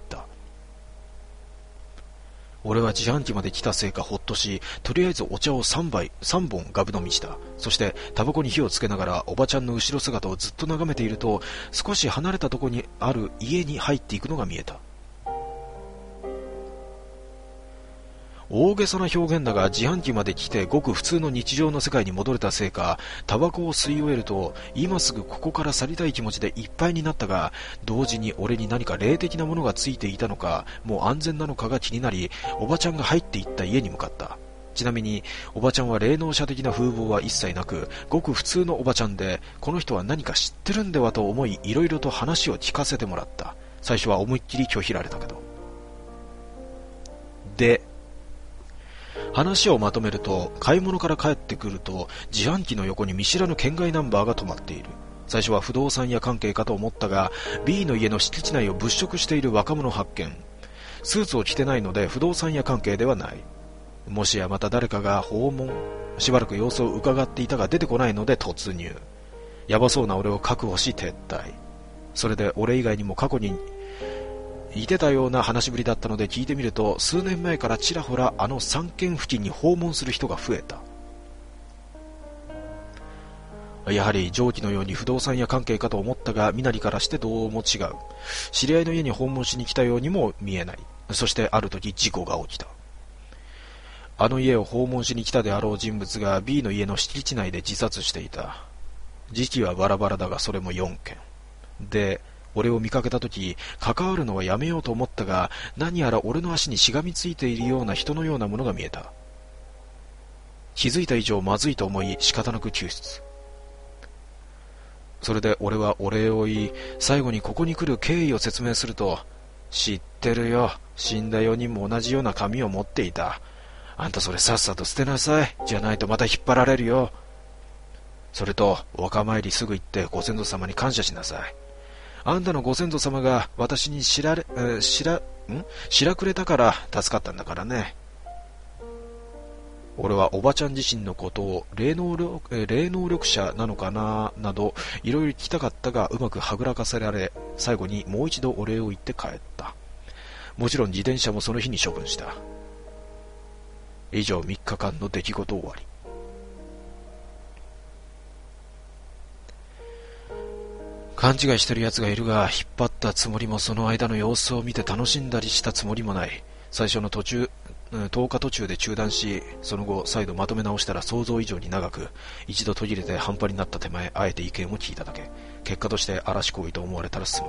俺は自販機まで来たせいかほっとし、とりあえずお茶をさんばい、さんぼんガブ飲みした。そしてタバコに火をつけながらおばちゃんの後ろ姿をずっと眺めていると、少し離れたところにある家に入っていくのが見えた。大げさな表現だが、自販機まで来てごく普通の日常の世界に戻れたせいか、タバコを吸い終えると今すぐここから去りたい気持ちでいっぱいになったが、同時に俺に何か霊的なものがついていたのか、もう安全なのかが気になり、おばちゃんが入っていった家に向かった。ちなみにおばちゃんは霊能者的な風貌は一切なく、ごく普通のおばちゃんで、この人は何か知ってるんではと思い、いろいろと話を聞かせてもらった。最初は思いっきり拒否られたけど。で話をまとめると、買い物から帰ってくると自販機の横に見知らぬ県外ナンバーが止まっている。最初は不動産屋関係かと思ったが、 B の家の敷地内を物色している若者発見。スーツを着てないので不動産屋関係ではない。もしやまた誰かが訪問。しばらく様子を伺っていたが出てこないので突入。やばそうな俺を確保し撤退。それで俺以外にも過去にいてたような話ぶりだったので聞いてみると、数年前からちらほらあの三軒付近に訪問する人が増えた。やはり上記のように不動産屋関係かと思ったが、身なりからしてどうも違う。知り合いの家に訪問しに来たようにも見えない。そしてある時事故が起きた。あの家を訪問しに来たであろう人物が B の家の敷地内で自殺していた。時期はバラバラだがそれもよんけんで、俺を見かけたとき、関わるのはやめようと思ったが、何やら俺の足にしがみついているような人のようなものが見えた。気づいた以上まずいと思い、仕方なく救出。それで俺はお礼を言い、最後にここに来る経緯を説明すると、知ってるよ、死んだよにんも同じような紙を持っていた。あんたそれさっさと捨てなさい。じゃないとまた引っ張られるよ。それとお墓参りすぐ行ってご先祖様に感謝しなさい。あんたのご先祖様が私に知られ、えー、知ら、ん知らくれたから助かったんだからね。俺はおばちゃん自身のことを霊能力、えー、霊能力者なのかななどいろいろ聞きたかったが、うまくはぐらかせられ、最後にもう一度お礼を言って帰った。もちろん自転車もその日に処分した。以上みっかかんの出来事終わり。勘違いしてる奴がいるが、引っ張ったつもりもその間の様子を見て楽しんだりしたつもりもない。最初の途中、とおか途中で中断し、その後再度まとめ直したら想像以上に長く、一度途切れて半端になった手前、あえて意見を聞いただけ。結果として嵐行為と思われたら済む。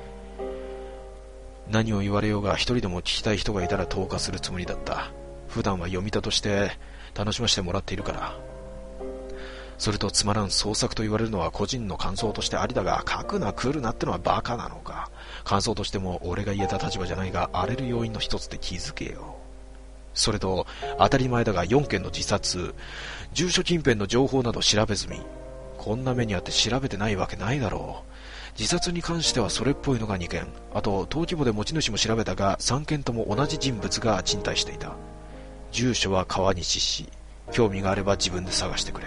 何を言われようが一人でも聞きたい人がいたら投下するつもりだった。普段は読み手として楽しませてもらっているから。それとつまらん創作と言われるのは個人の感想としてありだが、書くな来るなってのはバカなのか。感想としても俺が言えた立場じゃないが、荒れる要因の一つで気づけよ。それと当たり前だがよんけんの自殺、住所近辺の情報など調べ済み。こんな目にあって調べてないわけないだろう。自殺に関してはそれっぽいのがにけん、あと登記簿で持ち主も調べたがさんけんとも同じ人物が賃貸していた。住所は川西市。興味があれば自分で探してくれ。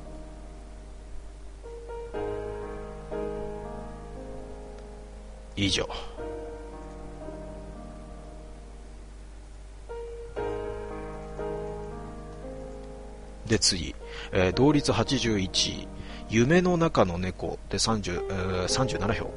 以上。で次、えー、同率はちじゅういちい、 夢の中の猫でさんじゅう、えー、さんじゅうなな票。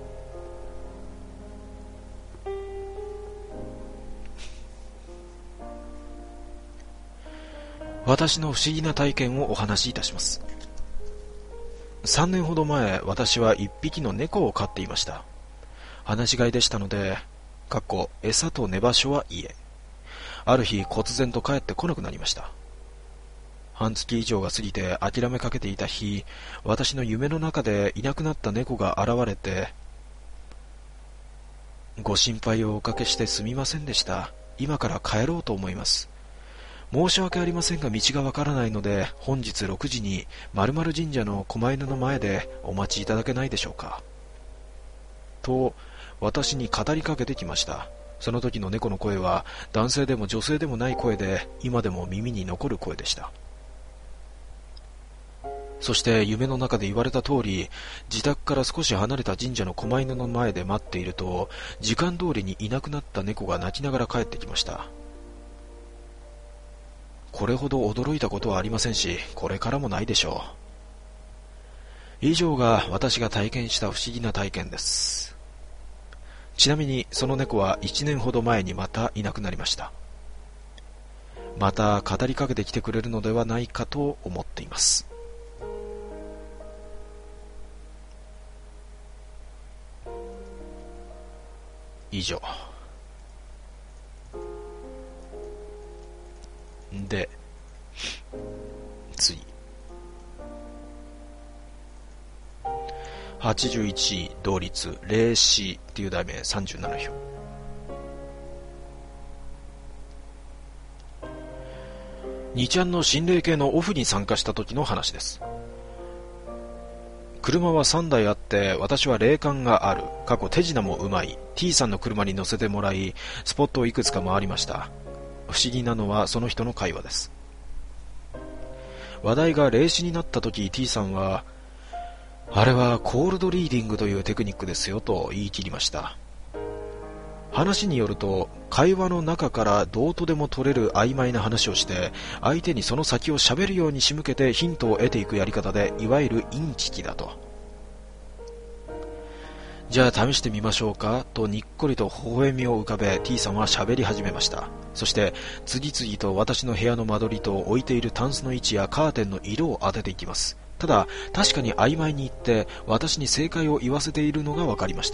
私の不思議な体験をお話しいたします。さんねんほど前、私はいっぴきの猫を飼っていました。放し飼いでしたので、かっこ餌と寝場所は家。ある日、忽然と帰ってこなくなりました。半月以上が過ぎて諦めかけていた日、私の夢の中でいなくなった猫が現れて、ご心配をおかけしてすみませんでした。今から帰ろうと思います。申し訳ありませんが道がわからないので、本日ろくじに〇〇神社の狛犬の前でお待ちいただけないでしょうか。と、私に語りかけてきました。その時の猫の声は、男性でも女性でもない声で、今でも耳に残る声でした。そして夢の中で言われた通り、自宅から少し離れた神社の狛犬の前で待っていると、時間通りにいなくなった猫が泣きながら帰ってきました。これほど驚いたことはありませんし、これからもないでしょう。以上が私が体験した不思議な体験です。ちなみにその猫はいちねんほど前にまたいなくなりました。また語りかけてきてくれるのではないかと思っています。以上で、次はちじゅういちい同率霊視っていう題名さんじゅうなな票。にちゃんの心霊系のオフに参加した時の話です。車はさんだいあって、私は霊感がある、過去手品もうまい T さんの車に乗せてもらい、スポットをいくつか回りました。不思議なのはその人の会話です。話題が霊視になった時、 T さんは、あれはコールドリーディングというテクニックですよと言い切りました。話によると、会話の中からどうとでも取れる曖昧な話をして、相手にその先を喋るように仕向けてヒントを得ていくやり方で、いわゆるインチキだと。じゃあ試してみましょうかとにっこりと微笑みを浮かべ、 T さんは喋り始めました。そして次々と私の部屋の間取りと置いているタンスの位置やカーテンの色を当てていきます。ただ確かに曖昧に言って私に正解を言わせているのが分かりました。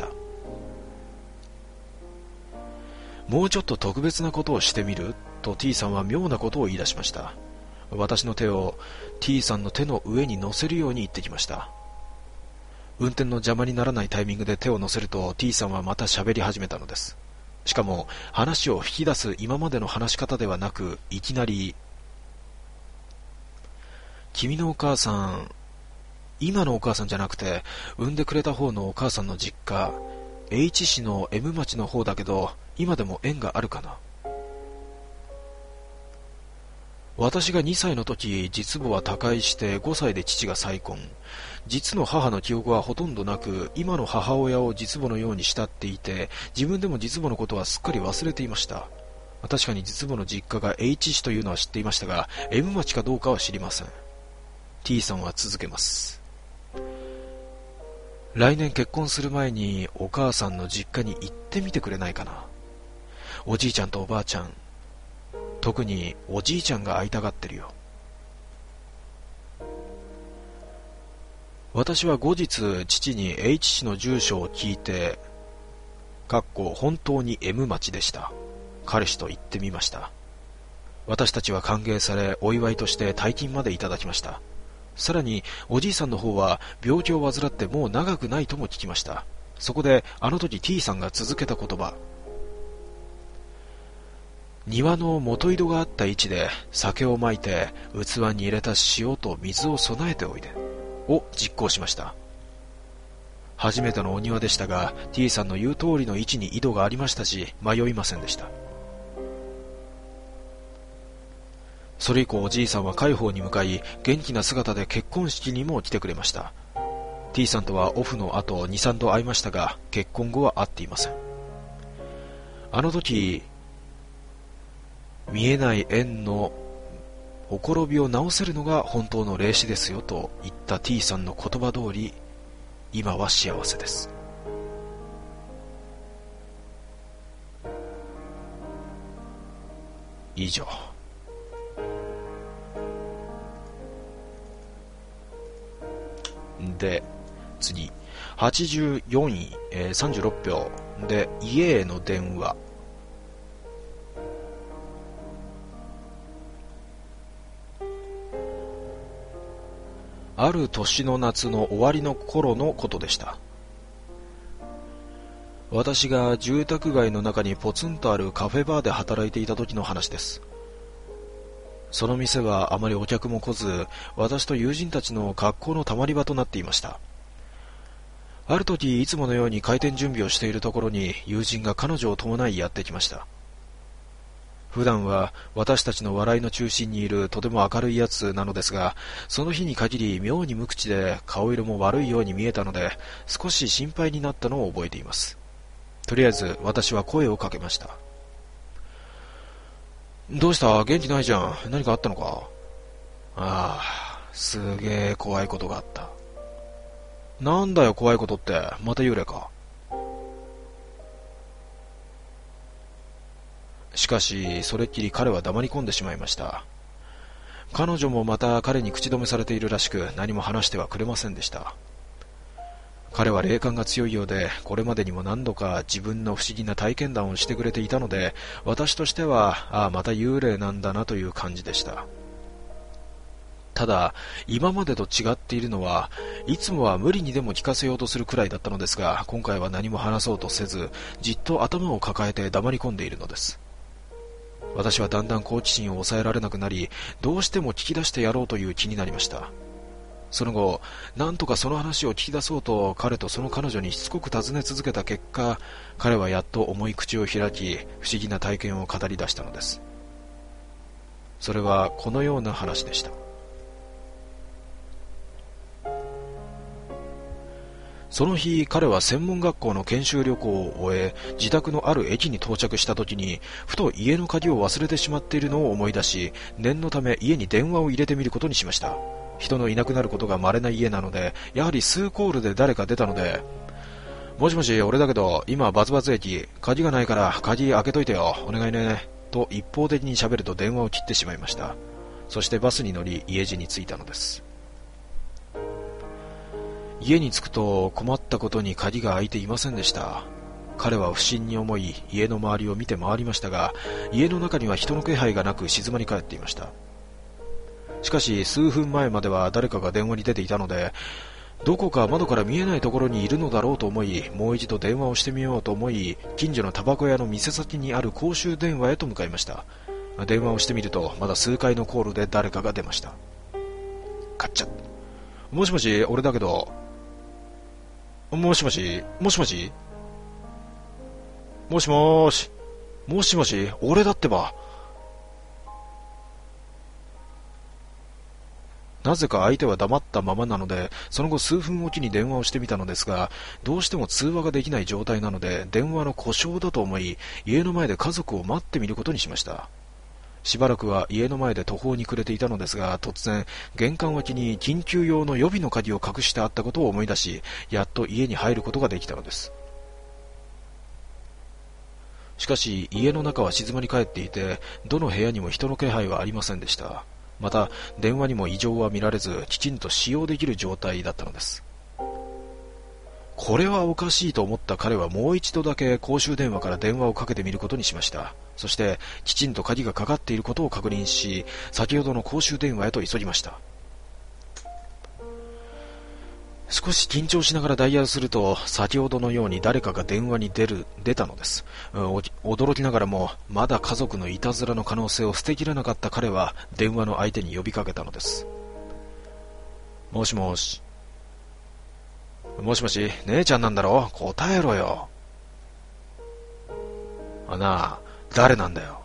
もうちょっと特別なことをしてみると T さんは妙なことを言い出しました。私の手を T さんの手の上に乗せるように言ってきました。運転の邪魔にならないタイミングで手を乗せると T さんはまた喋り始めたのです。しかも話を引き出す今までの話し方ではなく、いきなり、君のお母さん、今のお母さんじゃなくて産んでくれた方のお母さんの実家 H 市の M 町の方だけど、今でも縁があるかな。私がにさいの時、実母は他界してごさいで父が再婚。実の母の記憶はほとんどなく、今の母親を実母のように慕っていて、自分でも実母のことはすっかり忘れていました。確かに実母の実家が H 市というのは知っていましたが、 M 町かどうかは知りません。 T さんは続けます。来年結婚する前にお母さんの実家に行ってみてくれないかな。おじいちゃんとおばあちゃん、特におじいちゃんが会いたがってるよ。私は後日父に H 市の住所を聞いて、かっこ本当に M 町でした、彼氏と言ってみました。私たちは歓迎され、お祝いとして大金までいただきました。さらにおじいさんの方は病気を患ってもう長くないとも聞きました。そこであの時 T さんが続けた言葉、庭の元井戸があった位置で酒をまいて器に入れた塩と水を備えておいでを実行しました。初めてのお庭でしたが T さんの言う通りの位置に井戸がありましたし、迷いませんでした。それ以降おじいさんは海保に向かい、元気な姿で結婚式にも来てくれました。 T さんとはオフの後 にさんど会いましたが、結婚後は会っていません。あの時見えない縁のほころびを直せるのが本当の霊視ですよと言った T さんの言葉通り、今は幸せです。以上。で、次。はちじゅうよんい、えー、さんじゅうろくひょうで、家への電話。ある年の夏の終わりの頃のことでした。私が住宅街の中にポツンとあるカフェバーで働いていた時の話です。その店はあまりお客も来ず、私と友人たちの格好のたまり場となっていました。ある時、いつものように開店準備をしているところに友人が彼女を伴いやってきました。普段は私たちの笑いの中心にいるとても明るいやつなのですが、その日に限り妙に無口で顔色も悪いように見えたので、少し心配になったのを覚えています。とりあえず私は声をかけました。どうした？元気ないじゃん。何かあったのか？ああ、すげえ怖いことがあった。なんだよ怖いことって、また幽霊か。しかし、それっきり彼は黙り込んでしまいました。彼女もまた彼に口止めされているらしく、何も話してはくれませんでした。彼は霊感が強いようで、これまでにも何度か自分の不思議な体験談をしてくれていたので、私としては、ああ、また幽霊なんだなという感じでした。ただ、今までと違っているのは、いつもは無理にでも聞かせようとするくらいだったのですが、今回は何も話そうとせず、じっと頭を抱えて黙り込んでいるのです。私はだんだん好奇心を抑えられなくなり、どうしても聞き出してやろうという気になりました。その後、なんとかその話を聞き出そうと彼とその彼女にしつこく尋ね続けた結果、彼はやっと重い口を開き、不思議な体験を語り出したのです。それはこのような話でした。その日、彼は専門学校の研修旅行を終え、自宅のある駅に到着した時に、ふと家の鍵を忘れてしまっているのを思い出し、念のため家に電話を入れてみることにしました。人のいなくなることが稀な家なので、やはり数コールで誰か出たので、もしもし、俺だけど、今バツバツ駅、鍵がないから鍵開けといてよ、お願いね、と一方的に喋ると電話を切ってしまいました。そしてバスに乗り、家路に着いたのです。家に着くと困ったことに鍵が開いていませんでした。彼は不審に思い、家の周りを見て回りましたが、家の中には人の気配がなく静まり返っていました。しかし数分前までは誰かが電話に出ていたので、どこか窓から見えないところにいるのだろうと思い、もう一度電話をしてみようと思い、近所のタバコ屋の店先にある公衆電話へと向かいました。電話をしてみると、まだ数回のコールで誰かが出ました。カッチャッ。もしもし、俺だけど、もしもし、もしもしもしもーし、もしもし、俺だってば。なぜか相手は黙ったままなので、その後数分おきに電話をしてみたのですが、どうしても通話ができない状態なので、電話の故障だと思い、家の前で家族を待ってみることにしました。しばらくは家の前で途方に暮れていたのですが、突然玄関脇に緊急用の予備の鍵を隠してあったことを思い出し、やっと家に入ることができたのです。しかし家の中は静まり返っていて、どの部屋にも人の気配はありませんでした。また電話にも異常は見られず、きちんと使用できる状態だったのです。これはおかしいと思った彼はもう一度だけ公衆電話から電話をかけてみることにしました。そしてきちんと鍵がかかっていることを確認し、先ほどの公衆電話へと急ぎました。少し緊張しながらダイヤルすると、先ほどのように誰かが電話に出る出たのです。驚きながらも、まだ家族のいたずらの可能性を捨てきれなかった彼は電話の相手に呼びかけたのです。もしもし、もしもし、姉ちゃんなんだろ？答えろよ。あなあ、誰なんだよ。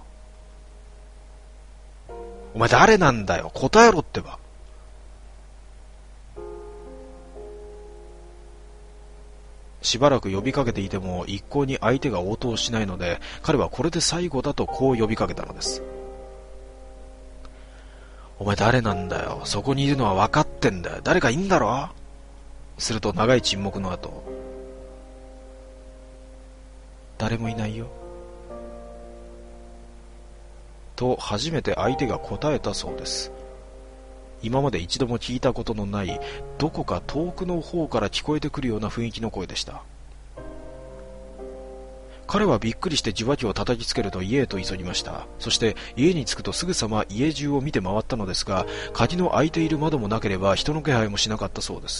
お前誰なんだよ。答えろってば。しばらく呼びかけていても一向に相手が応答しないので、彼はこれで最後だとこう呼びかけたのです。 お前誰なんだよ。そこにいるのは分かってんだよ。誰かいんだろ。すると長い沈黙の後、誰もいないよ。と初めて相手が答えたそうです。今まで一度も聞いたことのない、どこか遠くの方から聞こえてくるような雰囲気の声でした。彼はびっくりして受話器を叩きつけると家へと急ぎました。そして家に着くとすぐさま家中を見て回ったのですが、鍵の開いている窓もなければ人の気配もしなかったそうです。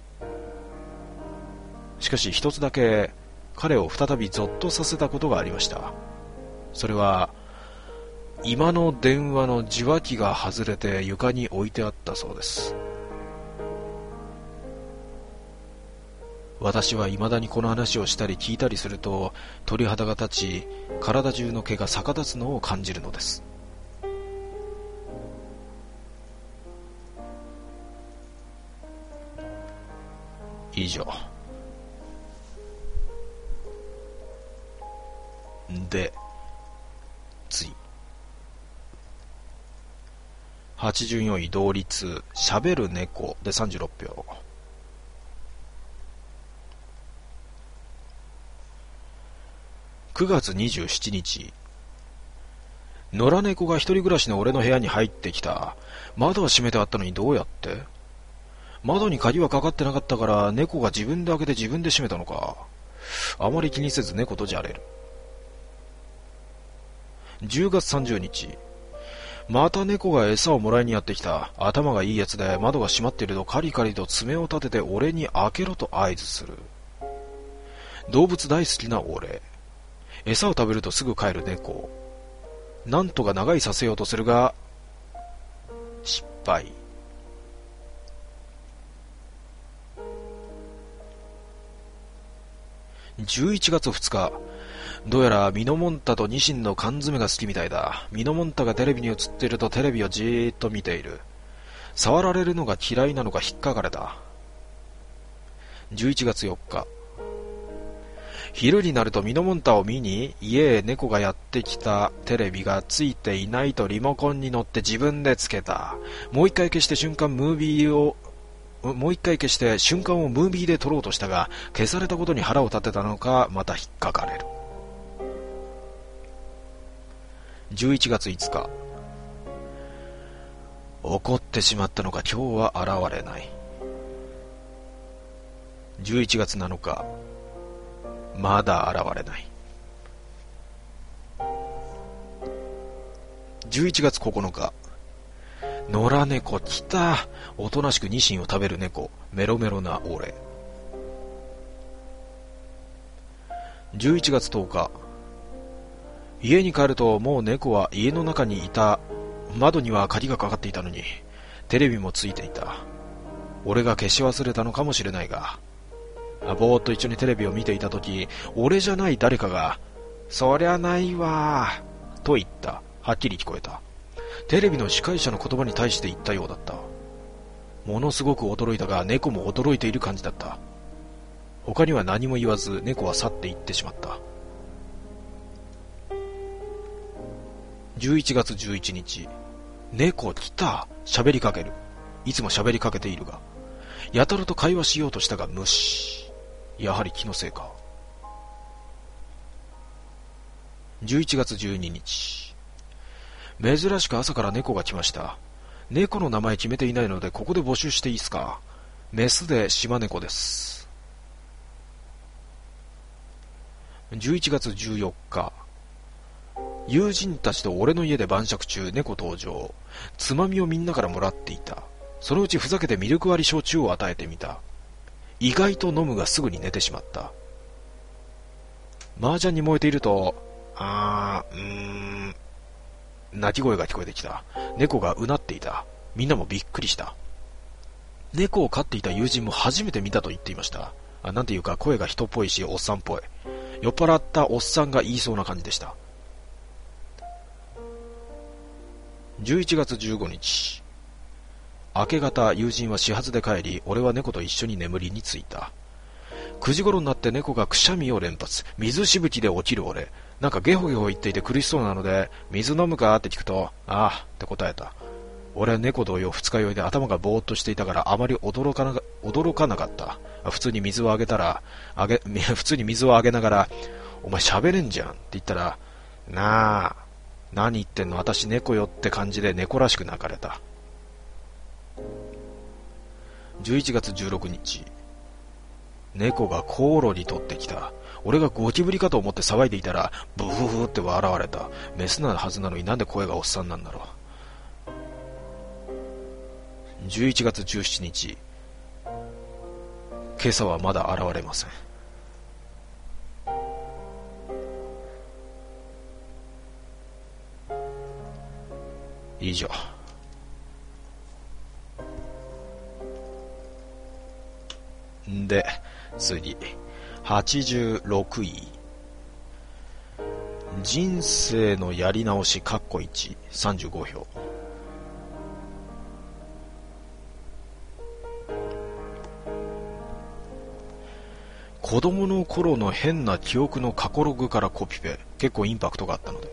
しかし一つだけ彼を再びゾッとさせたことがありました。それは今の電話の受話器が外れて床に置いてあったそうです。私は未だにこの話をしたり聞いたりすると鳥肌が立ち、体中の毛が逆立つのを感じるのです。以上で、次はちじゅうよんい同率しゃべる猫でさんじゅうろくひょう。くがつにじゅうしちにち、野良猫が一人暮らしの俺の部屋に入ってきた。窓は閉めてあったのにどうやって？窓に鍵はかかってなかったから猫が自分で開けて自分で閉めたのか。あまり気にせず猫とじゃれる。じゅうがつさんじゅうにち、また猫が餌をもらいにやってきた。頭がいいやつで窓が閉まっているとカリカリと爪を立てて俺に開けろと合図する。動物大好きな俺。餌を食べるとすぐ帰る猫。なんとか長居させようとするが失敗。じゅういちがつふつか、どうやらミノモンタとニシンの缶詰が好きみたいだ。ミノモンタがテレビに映っているとテレビをじーっと見ている。触られるのが嫌いなのか引っかかれた。じゅういちがつよっか、昼になるとミノモンタを見に家へ猫がやってきた。テレビがついていないとリモコンに乗って自分でつけた。もう一回消して瞬間ムービーをもう一回消して瞬間をムービーで撮ろうとしたが、消されたことに腹を立てたのかまた引っかかれる。じゅういちがついつか、怒ってしまったのか今日は現れない。じゅういちがつなのか、まだ現れない。じゅういちがつここのか、野良猫来た。おとなしくニシンを食べる猫。メロメロな俺。じゅういちがつとおか、家に帰るともう猫は家の中にいた。窓には鍵がかかっていたのにテレビもついていた。俺が消し忘れたのかもしれないが、ぼーっと一緒にテレビを見ていたとき、俺じゃない誰かがそりゃないわーと言った。はっきり聞こえた。テレビの司会者の言葉に対して言ったようだった。ものすごく驚いたが猫も驚いている感じだった。他には何も言わず猫は去っていってしまった。じゅういちがつじゅういちにち、猫来た。喋りかける。いつも喋りかけているが、やたらと会話しようとしたが無視。やはり気のせいか。じゅういちがつじゅうににち、珍しく朝から猫が来ました。猫の名前決めていないのでここで募集していいですか。メスで島猫です。じゅういちがつじゅうよっか、友人たちと俺の家で晩酌中、猫登場。つまみをみんなからもらっていた。そのうちふざけてミルク割り焼酎を与えてみた。意外と飲むがすぐに寝てしまった。麻雀に燃えていると、あー、うーん、鳴き声が聞こえてきた。猫がうなっていた。みんなもびっくりした。猫を飼っていた友人も初めて見たと言っていました。あ、なんていうか声が人っぽいしおっさんっぽい。酔っ払ったおっさんが言いそうな感じでした。じゅういちがつじゅうごにち、明け方友人は始発で帰り、俺は猫と一緒に眠りについた。くじ頃になって猫がくしゃみを連発。水しぶきで起きる俺。なんかゲホゲホ言っていて苦しそうなので、水飲むかって聞くと、ああって答えた。 俺は猫同様二日酔いで頭がぼーっとしていたからあまり驚かなか、驚かなかった。普通に水をあげたら、あげ、普通に水をあげながら、お前喋れんじゃんって言ったら、なあ、何言ってんの、私猫よって感じで猫らしく泣かれた。じゅういちがつじゅうろくにち、猫がコオロギ取ってきた。俺がゴキブリかと思って騒いでいたら、ブフフって笑われた。メスなはずなのになんで声がおっさんなんだろう。じゅういちがつじゅうしちにち、今朝はまだ現れません。以上。で、次。はちじゅうろくい。人生のやり直しかっこいち、さんじゅうごひょう。子供の頃の変な記憶の過去ログからコピペ。結構インパクトがあったので。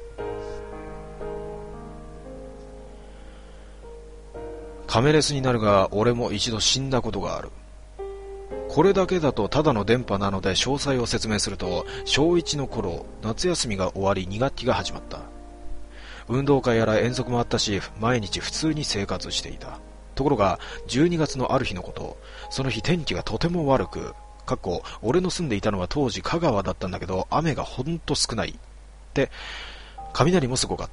カメレスになるが、俺も一度死んだことがある。これだけだとただの電波なので詳細を説明すると、しょういちの頃、夏休みが終わりに学期が始まった。運動会やら遠足もあったし、毎日普通に生活していた。ところが、じゅうにがつのある日のこと、その日天気がとても悪く、かっこ俺の住んでいたのは当時香川だったんだけど、雨がほんと少ない。で、雷もすごかった。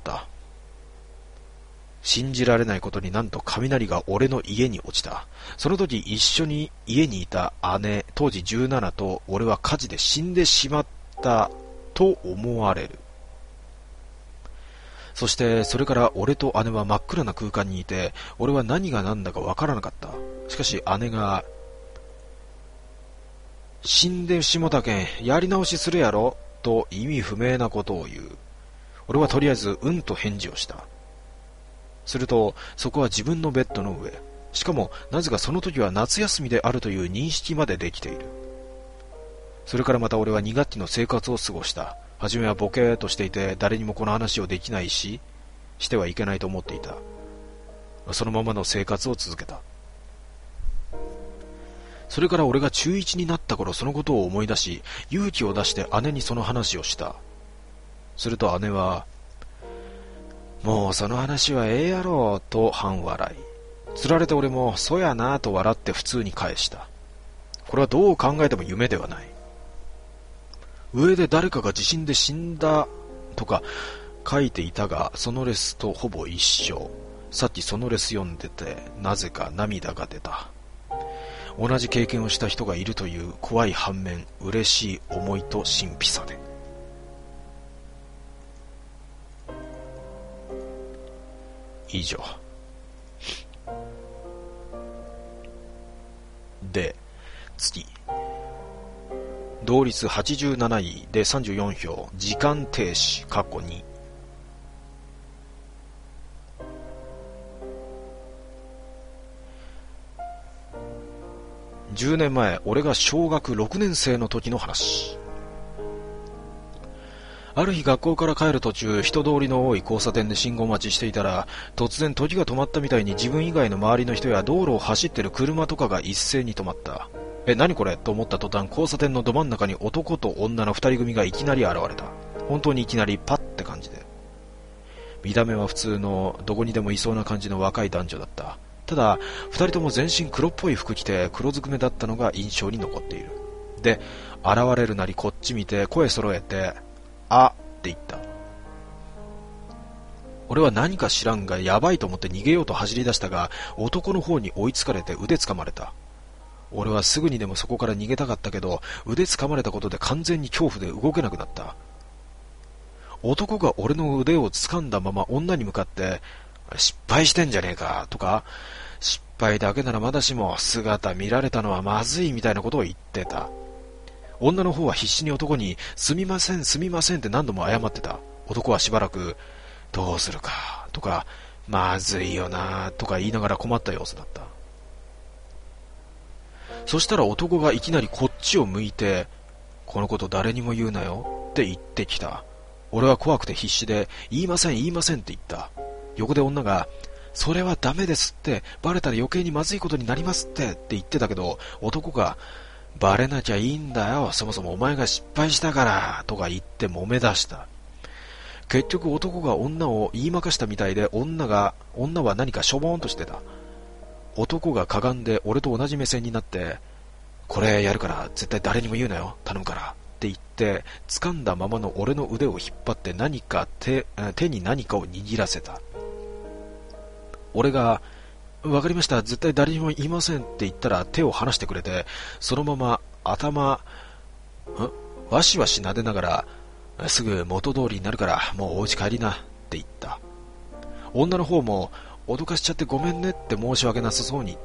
信じられないことになんと雷が俺の家に落ちた。その時一緒に家にいた姉、当時じゅうななと俺は火事で死んでしまったと思われる。そしてそれから俺と姉は真っ暗な空間にいて、俺は何が何だかわからなかった。しかし姉が、死んでしもたけんやり直しするやろと意味不明なことを言う。俺はとりあえずうんと返事をした。するとそこは自分のベッドの上、しかもなぜかその時は夏休みであるという認識までできている。それからまた俺はに学期の生活を過ごした。初めはボケーっとしていて、誰にもこの話をできないししてはいけないと思っていた。そのままの生活を続けた。それから俺が中いちになった頃、そのことを思い出し、勇気を出して姉にその話をした。すると姉は、もうその話はええやろうと半笑い。つられて俺もそやなと笑って普通に返した。これはどう考えても夢ではない。上で誰かが地震で死んだとか書いていたが、そのレスとほぼ一緒。さっきそのレス読んでてなぜか涙が出た。同じ経験をした人がいるという怖い反面、嬉しい思いと神秘さで。以上。で、次。同率はちじゅうなないでさんじゅうよんひょう、時間停止、かっこに。じゅうねんまえ、俺が小学ろくねんせいの時の話。ある日学校から帰る途中、人通りの多い交差点で信号待ちしていたら、突然時が止まったみたいに自分以外の周りの人や道路を走ってる車とかが一斉に止まった。え、何これと思った途端、交差点のど真ん中に男と女の二人組がいきなり現れた。本当にいきなりパッって感じで。見た目は普通のどこにでもいそうな感じの若い男女だった。ただ二人とも全身黒っぽい服着て黒ずくめだったのが印象に残っている。で、現れるなりこっち見て声揃えて、あって言った。俺は何か知らんがやばいと思って逃げようと走り出したが、男の方に追いつかれて腕掴まれた。俺はすぐにでもそこから逃げたかったけど、腕掴まれたことで完全に恐怖で動けなくなった。男が俺の腕を掴んだまま女に向かって、失敗してんじゃねえかとか、失敗だけならまだしも姿見られたのはまずいみたいなことを言ってた。女の方は必死に男にすみませんすみませんって何度も謝ってた。男はしばらくどうするかとか、まずいよなとか言いながら困った様子だった。そしたら男がいきなりこっちを向いて、このこと誰にも言うなよって言ってきた。俺は怖くて必死で言いません言いませんって言った。横で女が、 それはダメですって、バレたら余計にまずいことになりますってって言ってたけど、男が、バレなきゃいいんだよ、そもそもお前が失敗したからとか言って揉め出した。結局男が女を言いまかしたみたいで、女が女は何かしょぼーんとしてた。男がかがんで俺と同じ目線になって、これやるから絶対誰にも言うなよ、頼むからって言って掴んだままの俺の腕を引っ張って何か 手, 手に何かを握らせた。俺がわかりました、絶対誰にも言いませんって言ったら手を離してくれて、そのまま頭んわしわし撫でながら、すぐ元通りになるからもうお家帰りなって言った。女の方も脅かしちゃってごめんねって申し訳なさそうに言った。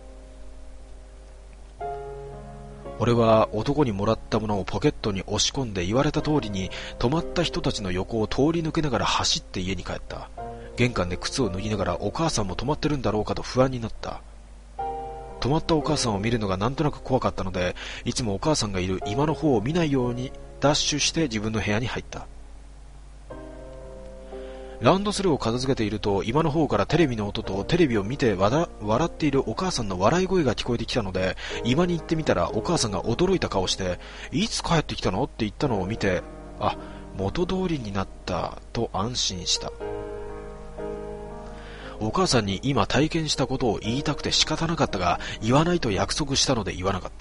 俺は男にもらったものをポケットに押し込んで、言われた通りに止まった人たちの横を通り抜けながら走って家に帰った。玄関で靴を脱ぎながらお母さんも止まってるんだろうかと不安になった。止まったお母さんを見るのがなんとなく怖かったので、いつもお母さんがいる居間の方を見ないようにダッシュして自分の部屋に入った。ランドセルを片付けていると、居間の方からテレビの音とテレビを見て笑っているお母さんの笑い声が聞こえてきたので、居間に行ってみたらお母さんが驚いた顔して、いつ帰ってきたのって言ったのを見て、あ、元通りになったと安心した。お母さんに今体験したことを言いたくて仕方なかったが、言わないと約束したので言わなかった。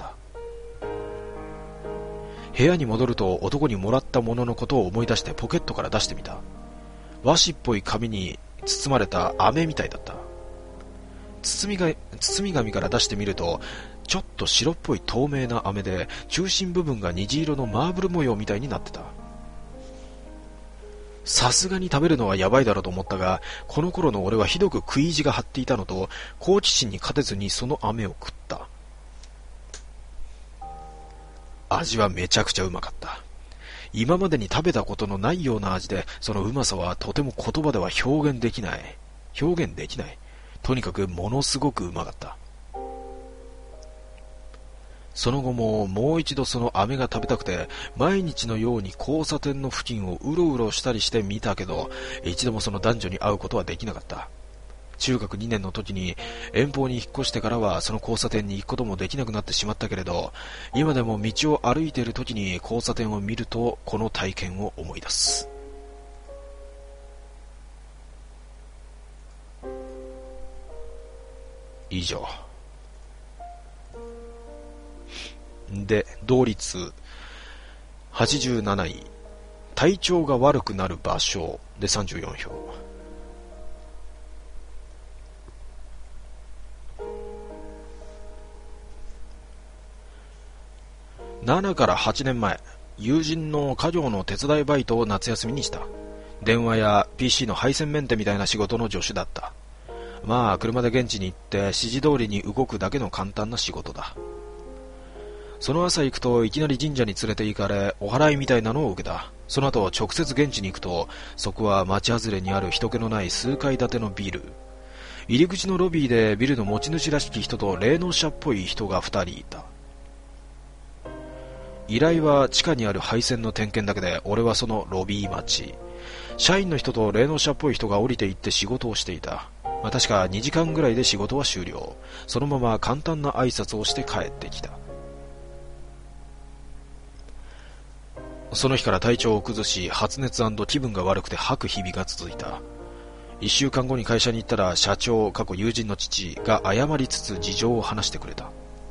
部屋に戻ると男にもらったもののことを思い出してポケットから出してみた。和紙っぽい紙に包まれた飴みたいだった。包みが包み紙から出してみると、ちょっと白っぽい透明な飴で、中心部分が虹色のマーブル模様みたいになってた。さすがに食べるのはやばいだろうと思ったが、この頃の俺はひどく食い意地が張っていたのと、好奇心に勝てずにその飴を食った。味はめちゃくちゃうまかった。今までに食べたことのないような味で、そのうまさはとても言葉では表現できない。表現できない。とにかくものすごくうまかった。その後ももう一度その飴が食べたくて、毎日のように交差点の付近をうろうろしたりしてみたけど、一度もその男女に会うことはできなかった。中学にねんの時に遠方に引っ越してからはその交差点に行くこともできなくなってしまったけれど、今でも道を歩いている時に交差点を見るとこの体験を思い出す。以上で、同率はちじゅうなない体調が悪くなる場所でさんじゅうよんひょう。ななからはちねんまえ、友人の家業の手伝いバイトを夏休みにした。電話や ピーシー の配線メンテみたいな仕事の助手だった。まあ車で現地に行って指示通りに動くだけの簡単な仕事だ。その朝行くといきなり神社に連れて行かれ、お祓いみたいなのを受けた。その後直接現地に行くと、そこは町外れにある人気のない数階建てのビル。入り口のロビーでビルの持ち主らしき人と霊能者っぽい人がふたりいた。依頼は地下にある配線の点検だけで、俺はそのロビー待ち。社員の人と霊能者っぽい人が降りていって仕事をしていた。まあ、確かにじかんぐらいで仕事は終了。そのまま簡単な挨拶をして帰ってきた。その日から体調を崩し、発熱&気分が悪くて吐く日々が続いた。一週間後に会社に行ったら、社長過去友人の父が謝りつつ事情を話してくれた。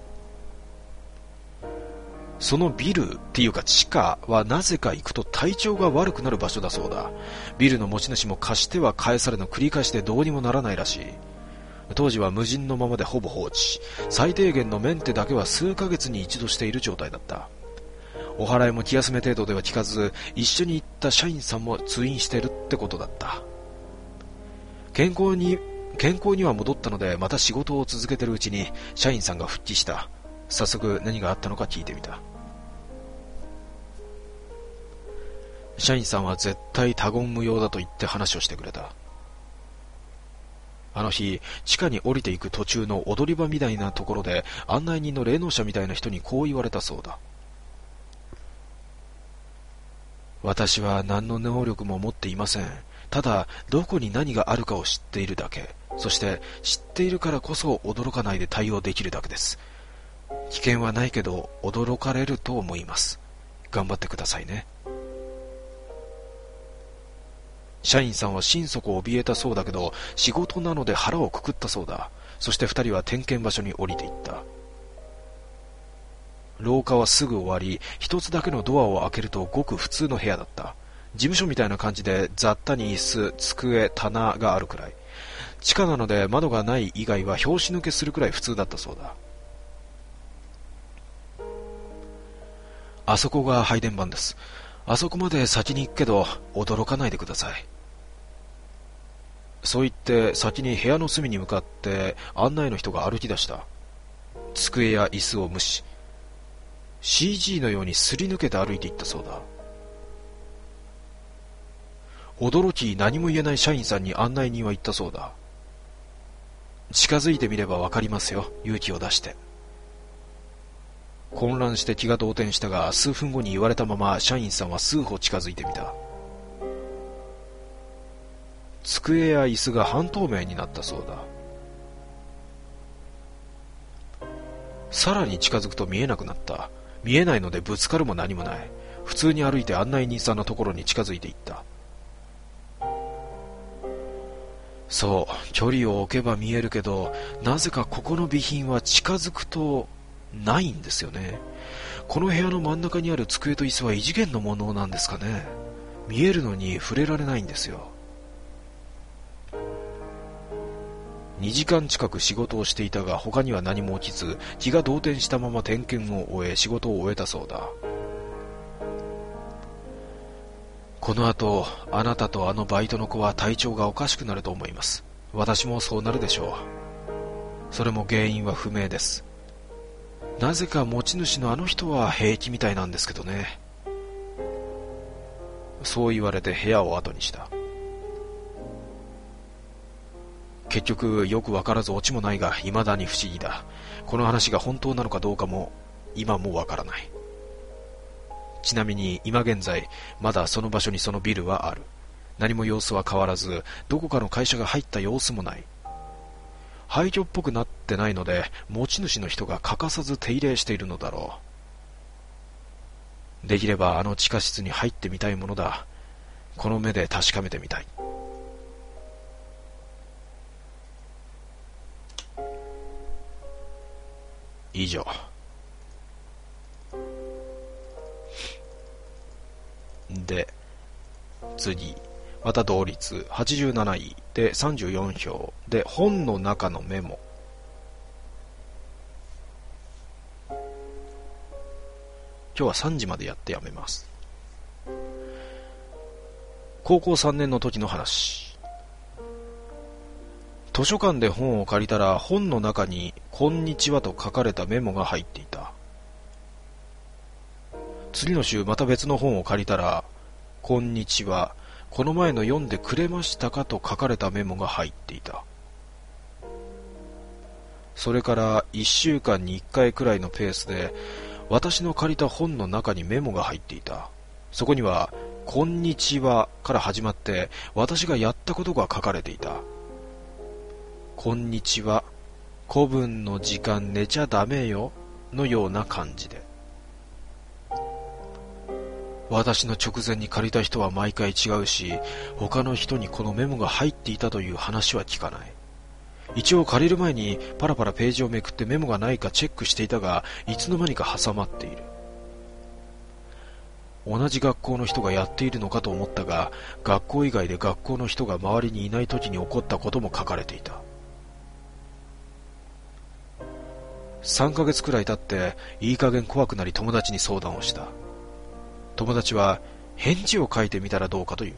そのビルっていうか地下はなぜか行くと体調が悪くなる場所だそうだ。ビルの持ち主も貸しては返されの繰り返しでどうにもならないらしい。当時は無人のままでほぼ放置。最低限のメンテだけは数ヶ月に一度している状態だった。お祓いも気休め程度では効かず、一緒に行った社員さんも通院してるってことだった。健康に健康には戻ったので、また仕事を続けてるうちに社員さんが復帰した。早速何があったのか聞いてみた。社員さんは絶対他言無用だと言って話をしてくれた。あの日、地下に降りていく途中の踊り場みたいなところで、案内人の霊能者みたいな人にこう言われたそうだ。私は何の能力も持っていません。 ただどこに何があるかを知っているだけ、そして知っているからこそ驚かないで対応できるだけです。危険はないけど驚かれると思います。頑張ってくださいね。社員さんは心底怯えたそうだけど、仕事なので腹をくくったそうだ。そして二人は点検場所に降りていった。廊下はすぐ終わり、一つだけのドアを開けるとごく普通の部屋だった。事務所みたいな感じで雑多に椅子、机、棚があるくらい。地下なので窓がない以外は拍子抜けするくらい普通だったそうだ。あそこが配電盤です。あそこまで先に行くけど驚かないでください。そう言って先に部屋の隅に向かって案内の人が歩き出した。机や椅子を無視、 シージー のようにすり抜けて歩いていったそうだ。驚き何も言えない社員さんに案内人は言ったそうだ。近づいてみればわかりますよ、勇気を出して。混乱して気が動転したが、数分後に言われたまま社員さんは数歩近づいてみた。机や椅子が半透明になったそうだ。さらに近づくと見えなくなった。見えないのでぶつかるも何もない。普通に歩いて案内人さんのところに近づいていった。そう、距離を置けば見えるけど、なぜかここの備品は近づくとないんですよね。この部屋の真ん中にある机と椅子は異次元のものなんですかね。見えるのに触れられないんですよ。にじかん近く仕事をしていたが他には何も起きず、気が動転したまま点検を終え仕事を終えたそうだ。この後あなたとあのバイトの子は体調がおかしくなると思います。私もそうなるでしょう。それも原因は不明です。なぜか持ち主のあの人は平気みたいなんですけどね。そう言われて部屋を後にした。結局よくわからずオチもないが未だに不思議だ。この話が本当なのかどうかも今もわからない。ちなみに今現在まだその場所にそのビルはある。何も様子は変わらず、どこかの会社が入った様子もない。廃墟っぽくなってないので持ち主の人が欠かさず手入れしているのだろう。できればあの地下室に入ってみたいものだ。この目で確かめてみたい。以上。で、次、また同率はちじゅうなないでさんじゅうよん票で本の中のメモ。今日はさんじまでやってやめます。高校さんねんの時の話。図書館で本を借りたら本の中にこんにちはと書かれたメモが入っていた。次の週また別の本を借りたら、こんにちは、この前の読んでくれましたかと書かれたメモが入っていた。それからいっしゅうかんにいっかいくらいのペースで私の借りた本の中にメモが入っていた。そこにはこんにちはから始まって私がやったことが書かれていた。こんにちは、古文の時間寝ちゃダメよのような感じで。私の直前に借りた人は毎回違うし、他の人にこのメモが入っていたという話は聞かない。一応借りる前にパラパラページをめくってメモがないかチェックしていたが、いつの間にか挟まっている。同じ学校の人がやっているのかと思ったが、学校以外で学校の人が周りにいない時に起こったことも書かれていた。さんかげつくらい経っていい加減怖くなり友達に相談をした。友達は返事を書いてみたらどうかという。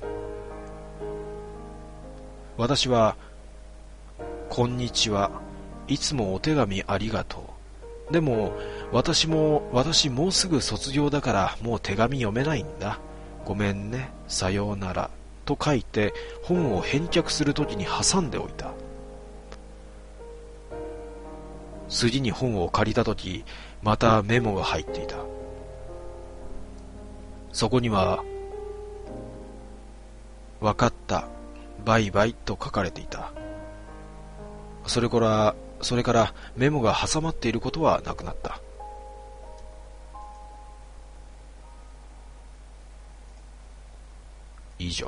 私は、こんにちは、いつもお手紙ありがとう。でも私も私もうすぐ卒業だからもう手紙読めないんだ。ごめんね、さようならと書いて本を返却するときに挟んでおいた。次に本を借りたとき、またメモが入っていた。そこには、わかった、 バイバイと書かれていた。それから、それからメモが挟まっていることはなくなった。以上。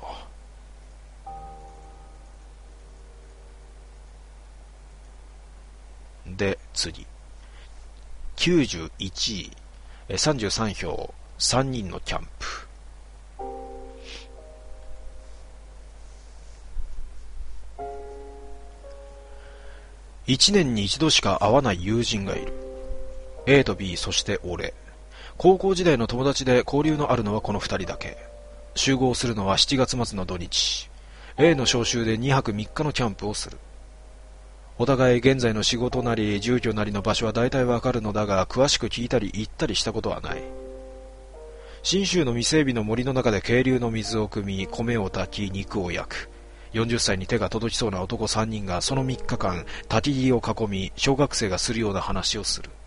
で、次。きゅうじゅういちい、さんじゅうさん票、さんにんのキャンプ。一年に一度しか会わない友人がいる。A と B、そして俺。高校時代の友達で交流のあるのはこの二人だけ。集合するのはしちがつ末の土日。A の招集でにはくみっかのキャンプをする。お互い現在の仕事なり住居なりの場所は大体わかるのだが、詳しく聞いたり行ったりしたことはない。信州の未整備の森の中で渓流の水を汲み、米を炊き、肉を焼く。よんじゅっさいに手が届きそうな男さんにんがそのみっかかん焚き木を囲み、小学生がするような話をする。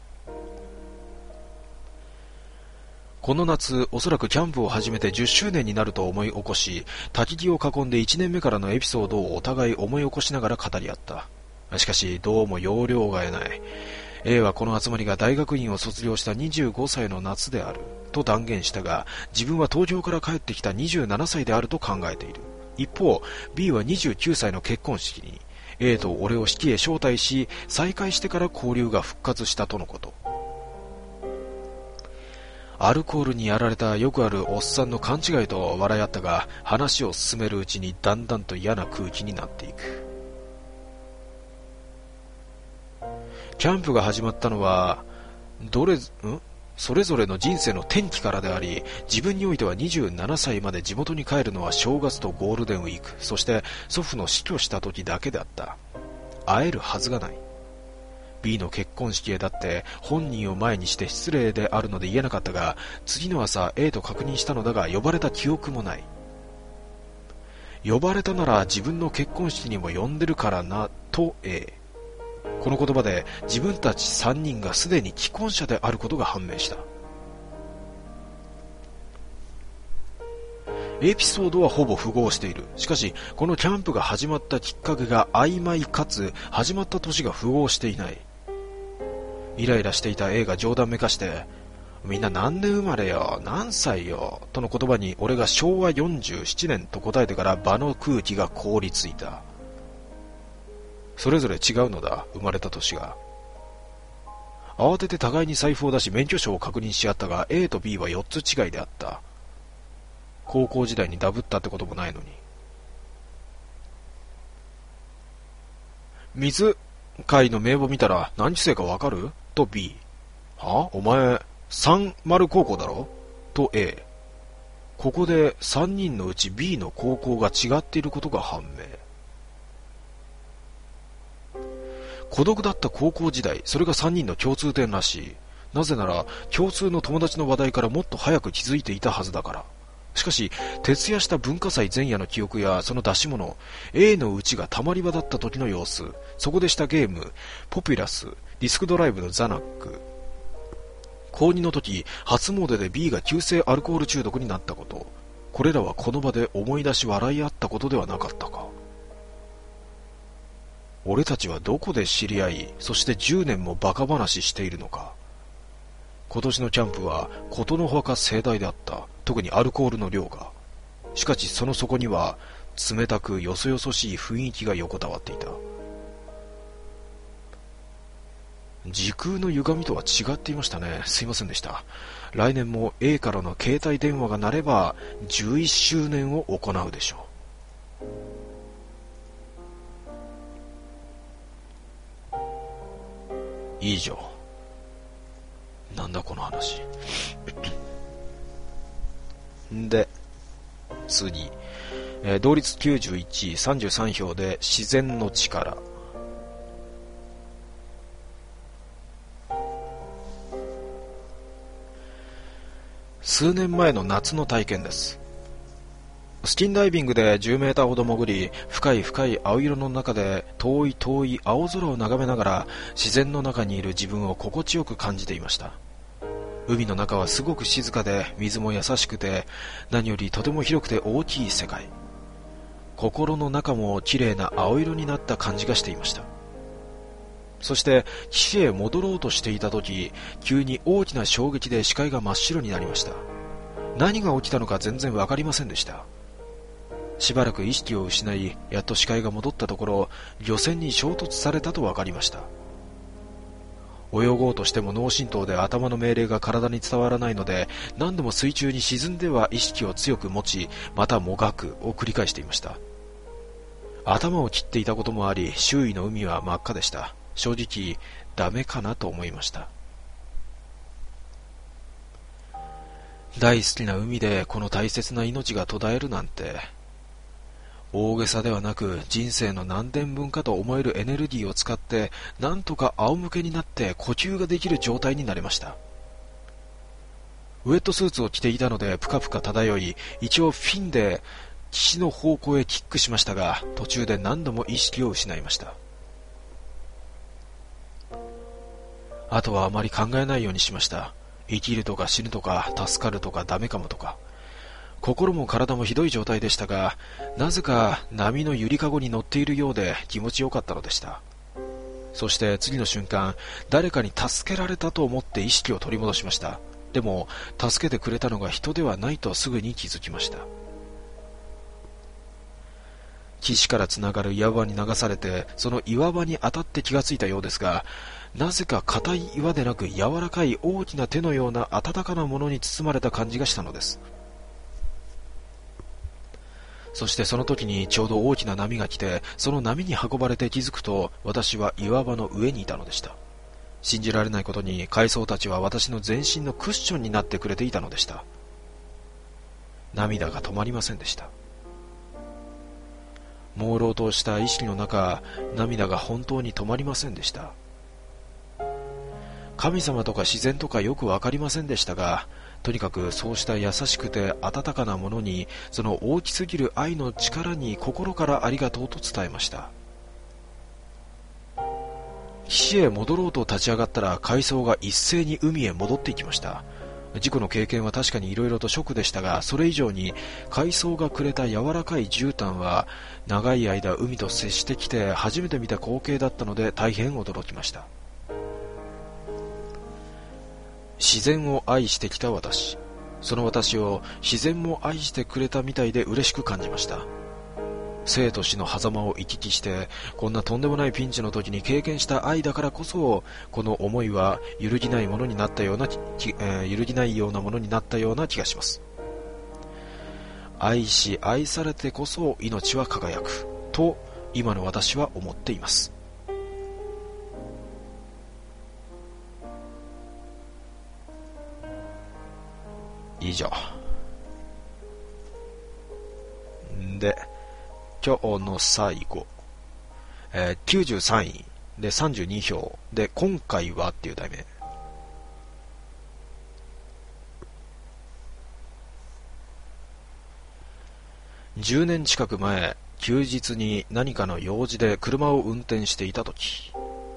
この夏、おそらくキャンプを始めてじゅっしゅうねんになると思い起こし、焚き木を囲んでいちねんめからのエピソードをお互い思い起こしながら語り合った。しかしどうも要領が得ない。 A はこの集まりが大学院を卒業したにじゅうごさいの夏であると断言したが、自分は東京から帰ってきたにじゅうななさいであると考えている。一方 B はにじゅうきゅうさいの結婚式に A と俺を式へ招待し、再会してから交流が復活したとのこと。アルコールにやられたよくあるおっさんの勘違いと笑い合ったが、話を進めるうちにだんだんと嫌な空気になっていく。キャンプが始まったのはどれんそれぞれの人生の転機からであり、自分においてはにじゅうななさいまで地元に帰るのは正月とゴールデンウィーク、そして祖父の死去した時だけであった。会えるはずがない。 B の結婚式へだって本人を前にして失礼であるので言えなかったが、次の朝 A と確認したのだが呼ばれた記憶もない。呼ばれたなら自分の結婚式にも呼んでるからなと A。この言葉で自分たちさんにんがすでに既婚者であることが判明した。エピソードはほぼ符合している。しかしこのキャンプが始まったきっかけが曖昧かつ始まった年が符合していない。イライラしていた A が冗談めかして、みんな何年生まれよ、何歳よとの言葉に俺がしょうわよんじゅうななねんと答えてから場の空気が凍りついた。それぞれ違うのだ、生まれた年が。慌てて互いに財布を出し免許証を確認し合ったが A と B はよっつ違いであった。高校時代にダブったってこともないのに。水会の名簿見たら何期生かわかると B。 はお前さんじゅう高校だろと A。 ここでさんにんのうち B の高校が違っていることが判明。孤独だった高校時代、それがさんにんの共通点らしい。なぜなら共通の友達の話題からもっと早く気づいていたはずだから。しかし徹夜した文化祭前夜の記憶やその出し物、 A のうちがたまり場だった時の様子、そこでしたゲームポピュラス、ディスクドライブのザナック、高にの時初詣で B が急性アルコール中毒になったこと、これらはこの場で思い出し笑い合ったことではなかったか。俺たちはどこで知り合い、そしてじゅうねんもバカ話しているのか。今年のキャンプはことのほか盛大であった。特にアルコールの量が。しかしその底には冷たくよそよそしい雰囲気が横たわっていた。時空の歪みとは違っていましたね。すいませんでした。来年も A からの携帯電話が鳴ればじゅういっしゅうねんを行うでしょう。以上。なんだこの話。で、次、えー、同率きゅうじゅういちい、さんじゅうさん票で自然の力。数年前の夏の体験です。スキンダイビングでじゅうメーターほど潜り、深い深い青色の中で遠い遠い青空を眺めながら自然の中にいる自分を心地よく感じていました。海の中はすごく静かで水も優しくて、何よりとても広くて大きい世界。 心の中もきれいな青色になった感じがしていました。そして岸へ戻ろうとしていた時、急に大きな衝撃で視界が真っ白になりました。何が起きたのか全然わかりませんでした。しばらく意識を失い、やっと視界が戻ったところ、漁船に衝突されたとわかりました。泳ごうとしても脳震盪で頭の命令が体に伝わらないので、何度も水中に沈んでは意識を強く持ち、またもがくを繰り返していました。頭を切っていたこともあり、周囲の海は真っ赤でした。正直ダメかなと思いました。大好きな海でこの大切な命が途絶えるなんて、大げさではなく人生の何年分かと思えるエネルギーを使ってなんとか仰向けになって呼吸ができる状態になれました。ウェットスーツを着ていたのでプカプカ漂い、一応フィンで岸の方向へキックしましたが、途中で何度も意識を失いました。あとはあまり考えないようにしました。生きるとか死ぬとか助かるとかダメかもとか、心も体もひどい状態でしたが、なぜか波のゆりかごに乗っているようで気持ちよかったのでした。そして次の瞬間、誰かに助けられたと思って意識を取り戻しました。でも助けてくれたのが人ではないとすぐに気づきました。岸からつながる岩場に流されて、その岩場に当たって気がついたようですが、なぜか硬い岩でなく柔らかい大きな手のような温かなものに包まれた感じがしたのです。そしてその時にちょうど大きな波が来て、その波に運ばれて気づくと、私は岩場の上にいたのでした。信じられないことに海藻たちは私の全身のクッションになってくれていたのでした。涙が止まりませんでした。朦朧とした意識の中、涙が本当に止まりませんでした。神様とか自然とかよくわかりませんでしたが、とにかくそうした優しくて温かなものに、その大きすぎる愛の力に心からありがとうと伝えました。岸へ戻ろうと立ち上がったら、海藻が一斉に海へ戻っていきました。事故の経験は確かに色々とショックでしたが、それ以上に海藻がくれた柔らかい絨毯は、長い間海と接してきて初めて見た光景だったので大変驚きました。自然を愛してきた私、その私を自然も愛してくれたみたいで嬉しく感じました。生と死の狭間を行き来して、こんなとんでもないピンチの時に経験した愛だからこそ、この思いは揺るぎないものになったような、えー、揺るぎないようなものになったような気がします。愛し愛されてこそ命は輝くと今の私は思っています。以上で、今日の最後、えー、きゅうじゅうさんいでさんじゅうにひょうで、今回はっていう題名。じゅうねん近く前、休日に何かの用事で車を運転していたとき、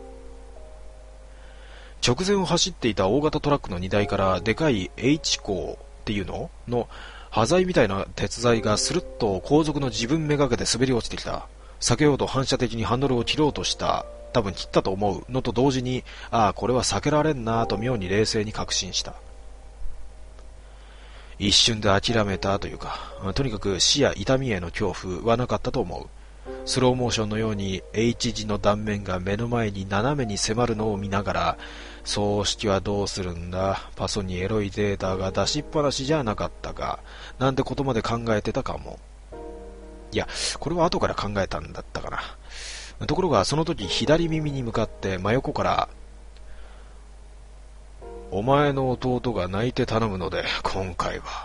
直前を走っていた大型トラックの荷台からでかい H 鋼っていうのの端材みたいな鉄材がスルッと後続の自分めがけて滑り落ちてきた。避けようと反射的にハンドルを切ろうとした。多分切ったと思うのと同時に、ああこれは避けられんなぁと妙に冷静に確信した。一瞬で諦めたというか、とにかく死や痛みへの恐怖はなかったと思う。スローモーションのように H 字の断面が目の前に斜めに迫るのを見ながら、葬式はどうするんだ、パソにエロいデータが出しっぱなしじゃなかったか、なんてことまで考えてたかも。いや、これは後から考えたんだったかな。ところがその時左耳に向かって真横から、お前の弟が泣いて頼むので今回は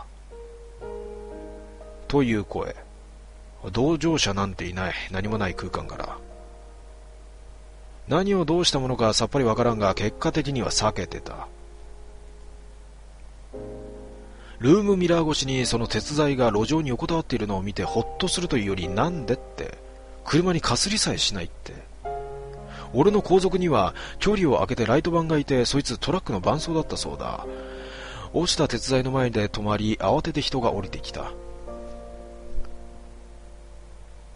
という声。同乗者なんていない。何もない空間から、何をどうしたものかさっぱりわからんが、結果的には避けてた。ルームミラー越しにその鉄材が路上に横たわっているのを見てホッとするというより、なんでって、車にかすりさえしないって。俺の後続には距離を空けてライトバンがいて、そいつトラックの伴走だったそうだ。落ちた鉄材の前で止まり、慌てて人が降りてきた。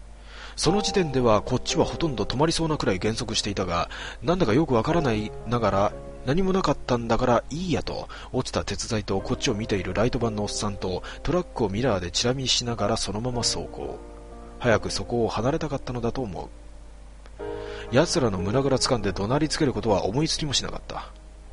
その時点ではこっちはほとんど止まりそうなくらい減速していたが、なんだかよくわからないながら、何もなかったんだからいいやと、落ちた鉄材とこっちを見ているライトバンのおっさんとトラックをミラーでチラ見しながらそのまま走行。早くそこを離れたかったのだと思う。奴らの胸ぐら掴んで怒鳴りつけることは思いつきもしなかった。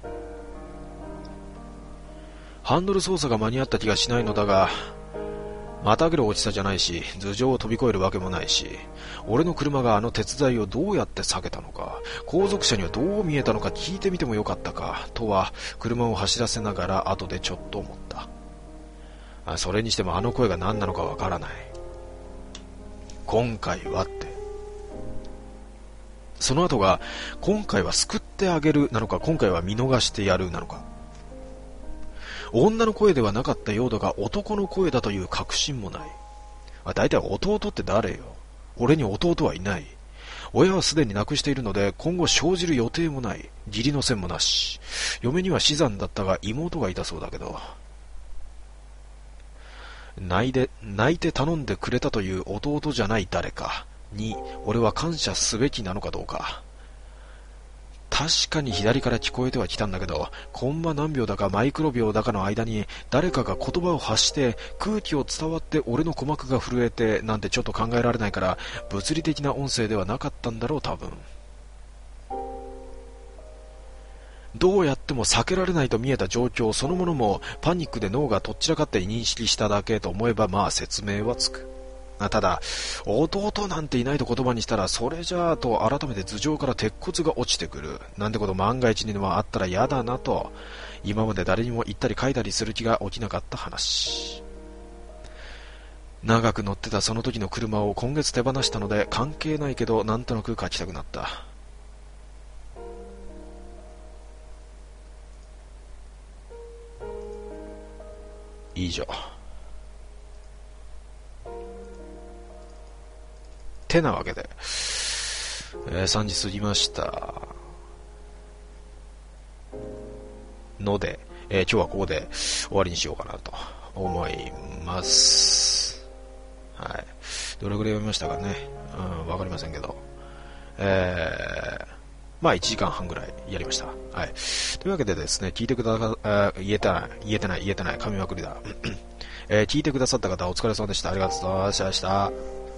ハンドル操作が間に合った気がしないのだが、またげる大きさじゃないし、頭上を飛び越えるわけもないし、俺の車があの鉄材をどうやって避けたのか、後続車にはどう見えたのか聞いてみてもよかったか、とは車を走らせながら後でちょっと思った。それにしてもあの声が何なのかわからない。今回はって。その後が、今回は救ってあげるなのか、今回は見逃してやるなのか。女の声ではなかったようだが男の声だという確信もない。だいたい弟って誰よ。俺に弟はいない。親はすでに亡くしているので今後生じる予定もない。義理の線もなし。嫁には死産だったが妹がいたそうだけど、泣いて、泣いて頼んでくれたという弟じゃない誰かに俺は感謝すべきなのかどうか。確かに左から聞こえてはきたんだけど、コンマ何秒だかマイクロ秒だかの間に誰かが言葉を発して空気を伝わって俺の鼓膜が震えてなんてちょっと考えられないから、物理的な音声ではなかったんだろう多分。どうやっても避けられないと見えた状況そのものもパニックで脳がとっちらかって認識しただけと思えばまあ説明はつく。ただ弟なんていないと言葉にしたらそれじゃあと改めて頭上から鉄骨が落ちてくるなんてこと万が一にでもあったら嫌だなと、今まで誰にも言ったり書いたりする気が起きなかった話。長く乗ってたその時の車を今月手放したので関係ないけどなんとなく書きたくなった。以上。てなわけで、えー、さんじ過ぎましたので、えー、今日はここで終わりにしようかなと思います。はい。どれぐらい読みましたかね。うん、わかりませんけど。えー、まあいちじかんはんぐらいやりました。はい。というわけでですね、聞いてくださ、えー、言えてない、言えてない、言えてない、噛みまくりだ。えー、聞いてくださった方お疲れ様でした。ありがとうございました。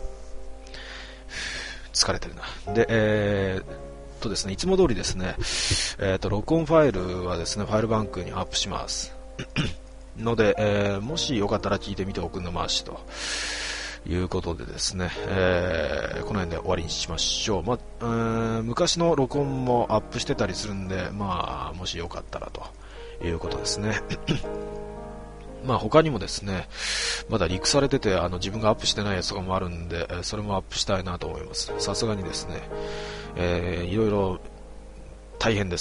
疲れてるな。で、えー、とですね、いつも通りですね、えーと、録音ファイルはですね、ファイルバンクにアップします。ので、えー、もしよかったら聞いてみておくんのましということでですね、えー、この辺で終わりにしましょう。まあ、ー昔の録音もアップしてたりするんで、まあ、もしよかったらということですね。まあ他にもですね、まだリークされててあの自分がアップしてないやつとかもあるんで、それもアップしたいなと思います。さすがにですね、えー、いろいろ大変です。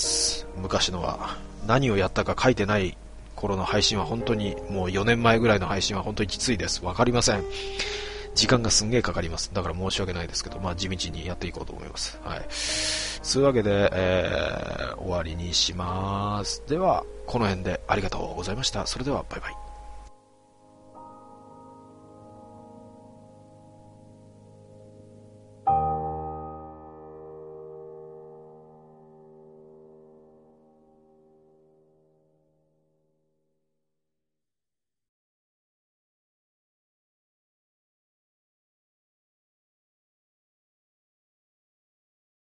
昔のは何をやったか書いてない頃の配信は本当にもうよねんまえぐらいの配信は本当にきついです。わかりません。時間がすんげえかかります。だから申し訳ないですけど、まあ地道にやっていこうと思います。はい。そういうわけで、えー、終わりにします。ではこの辺でありがとうございました。それではバイバイ。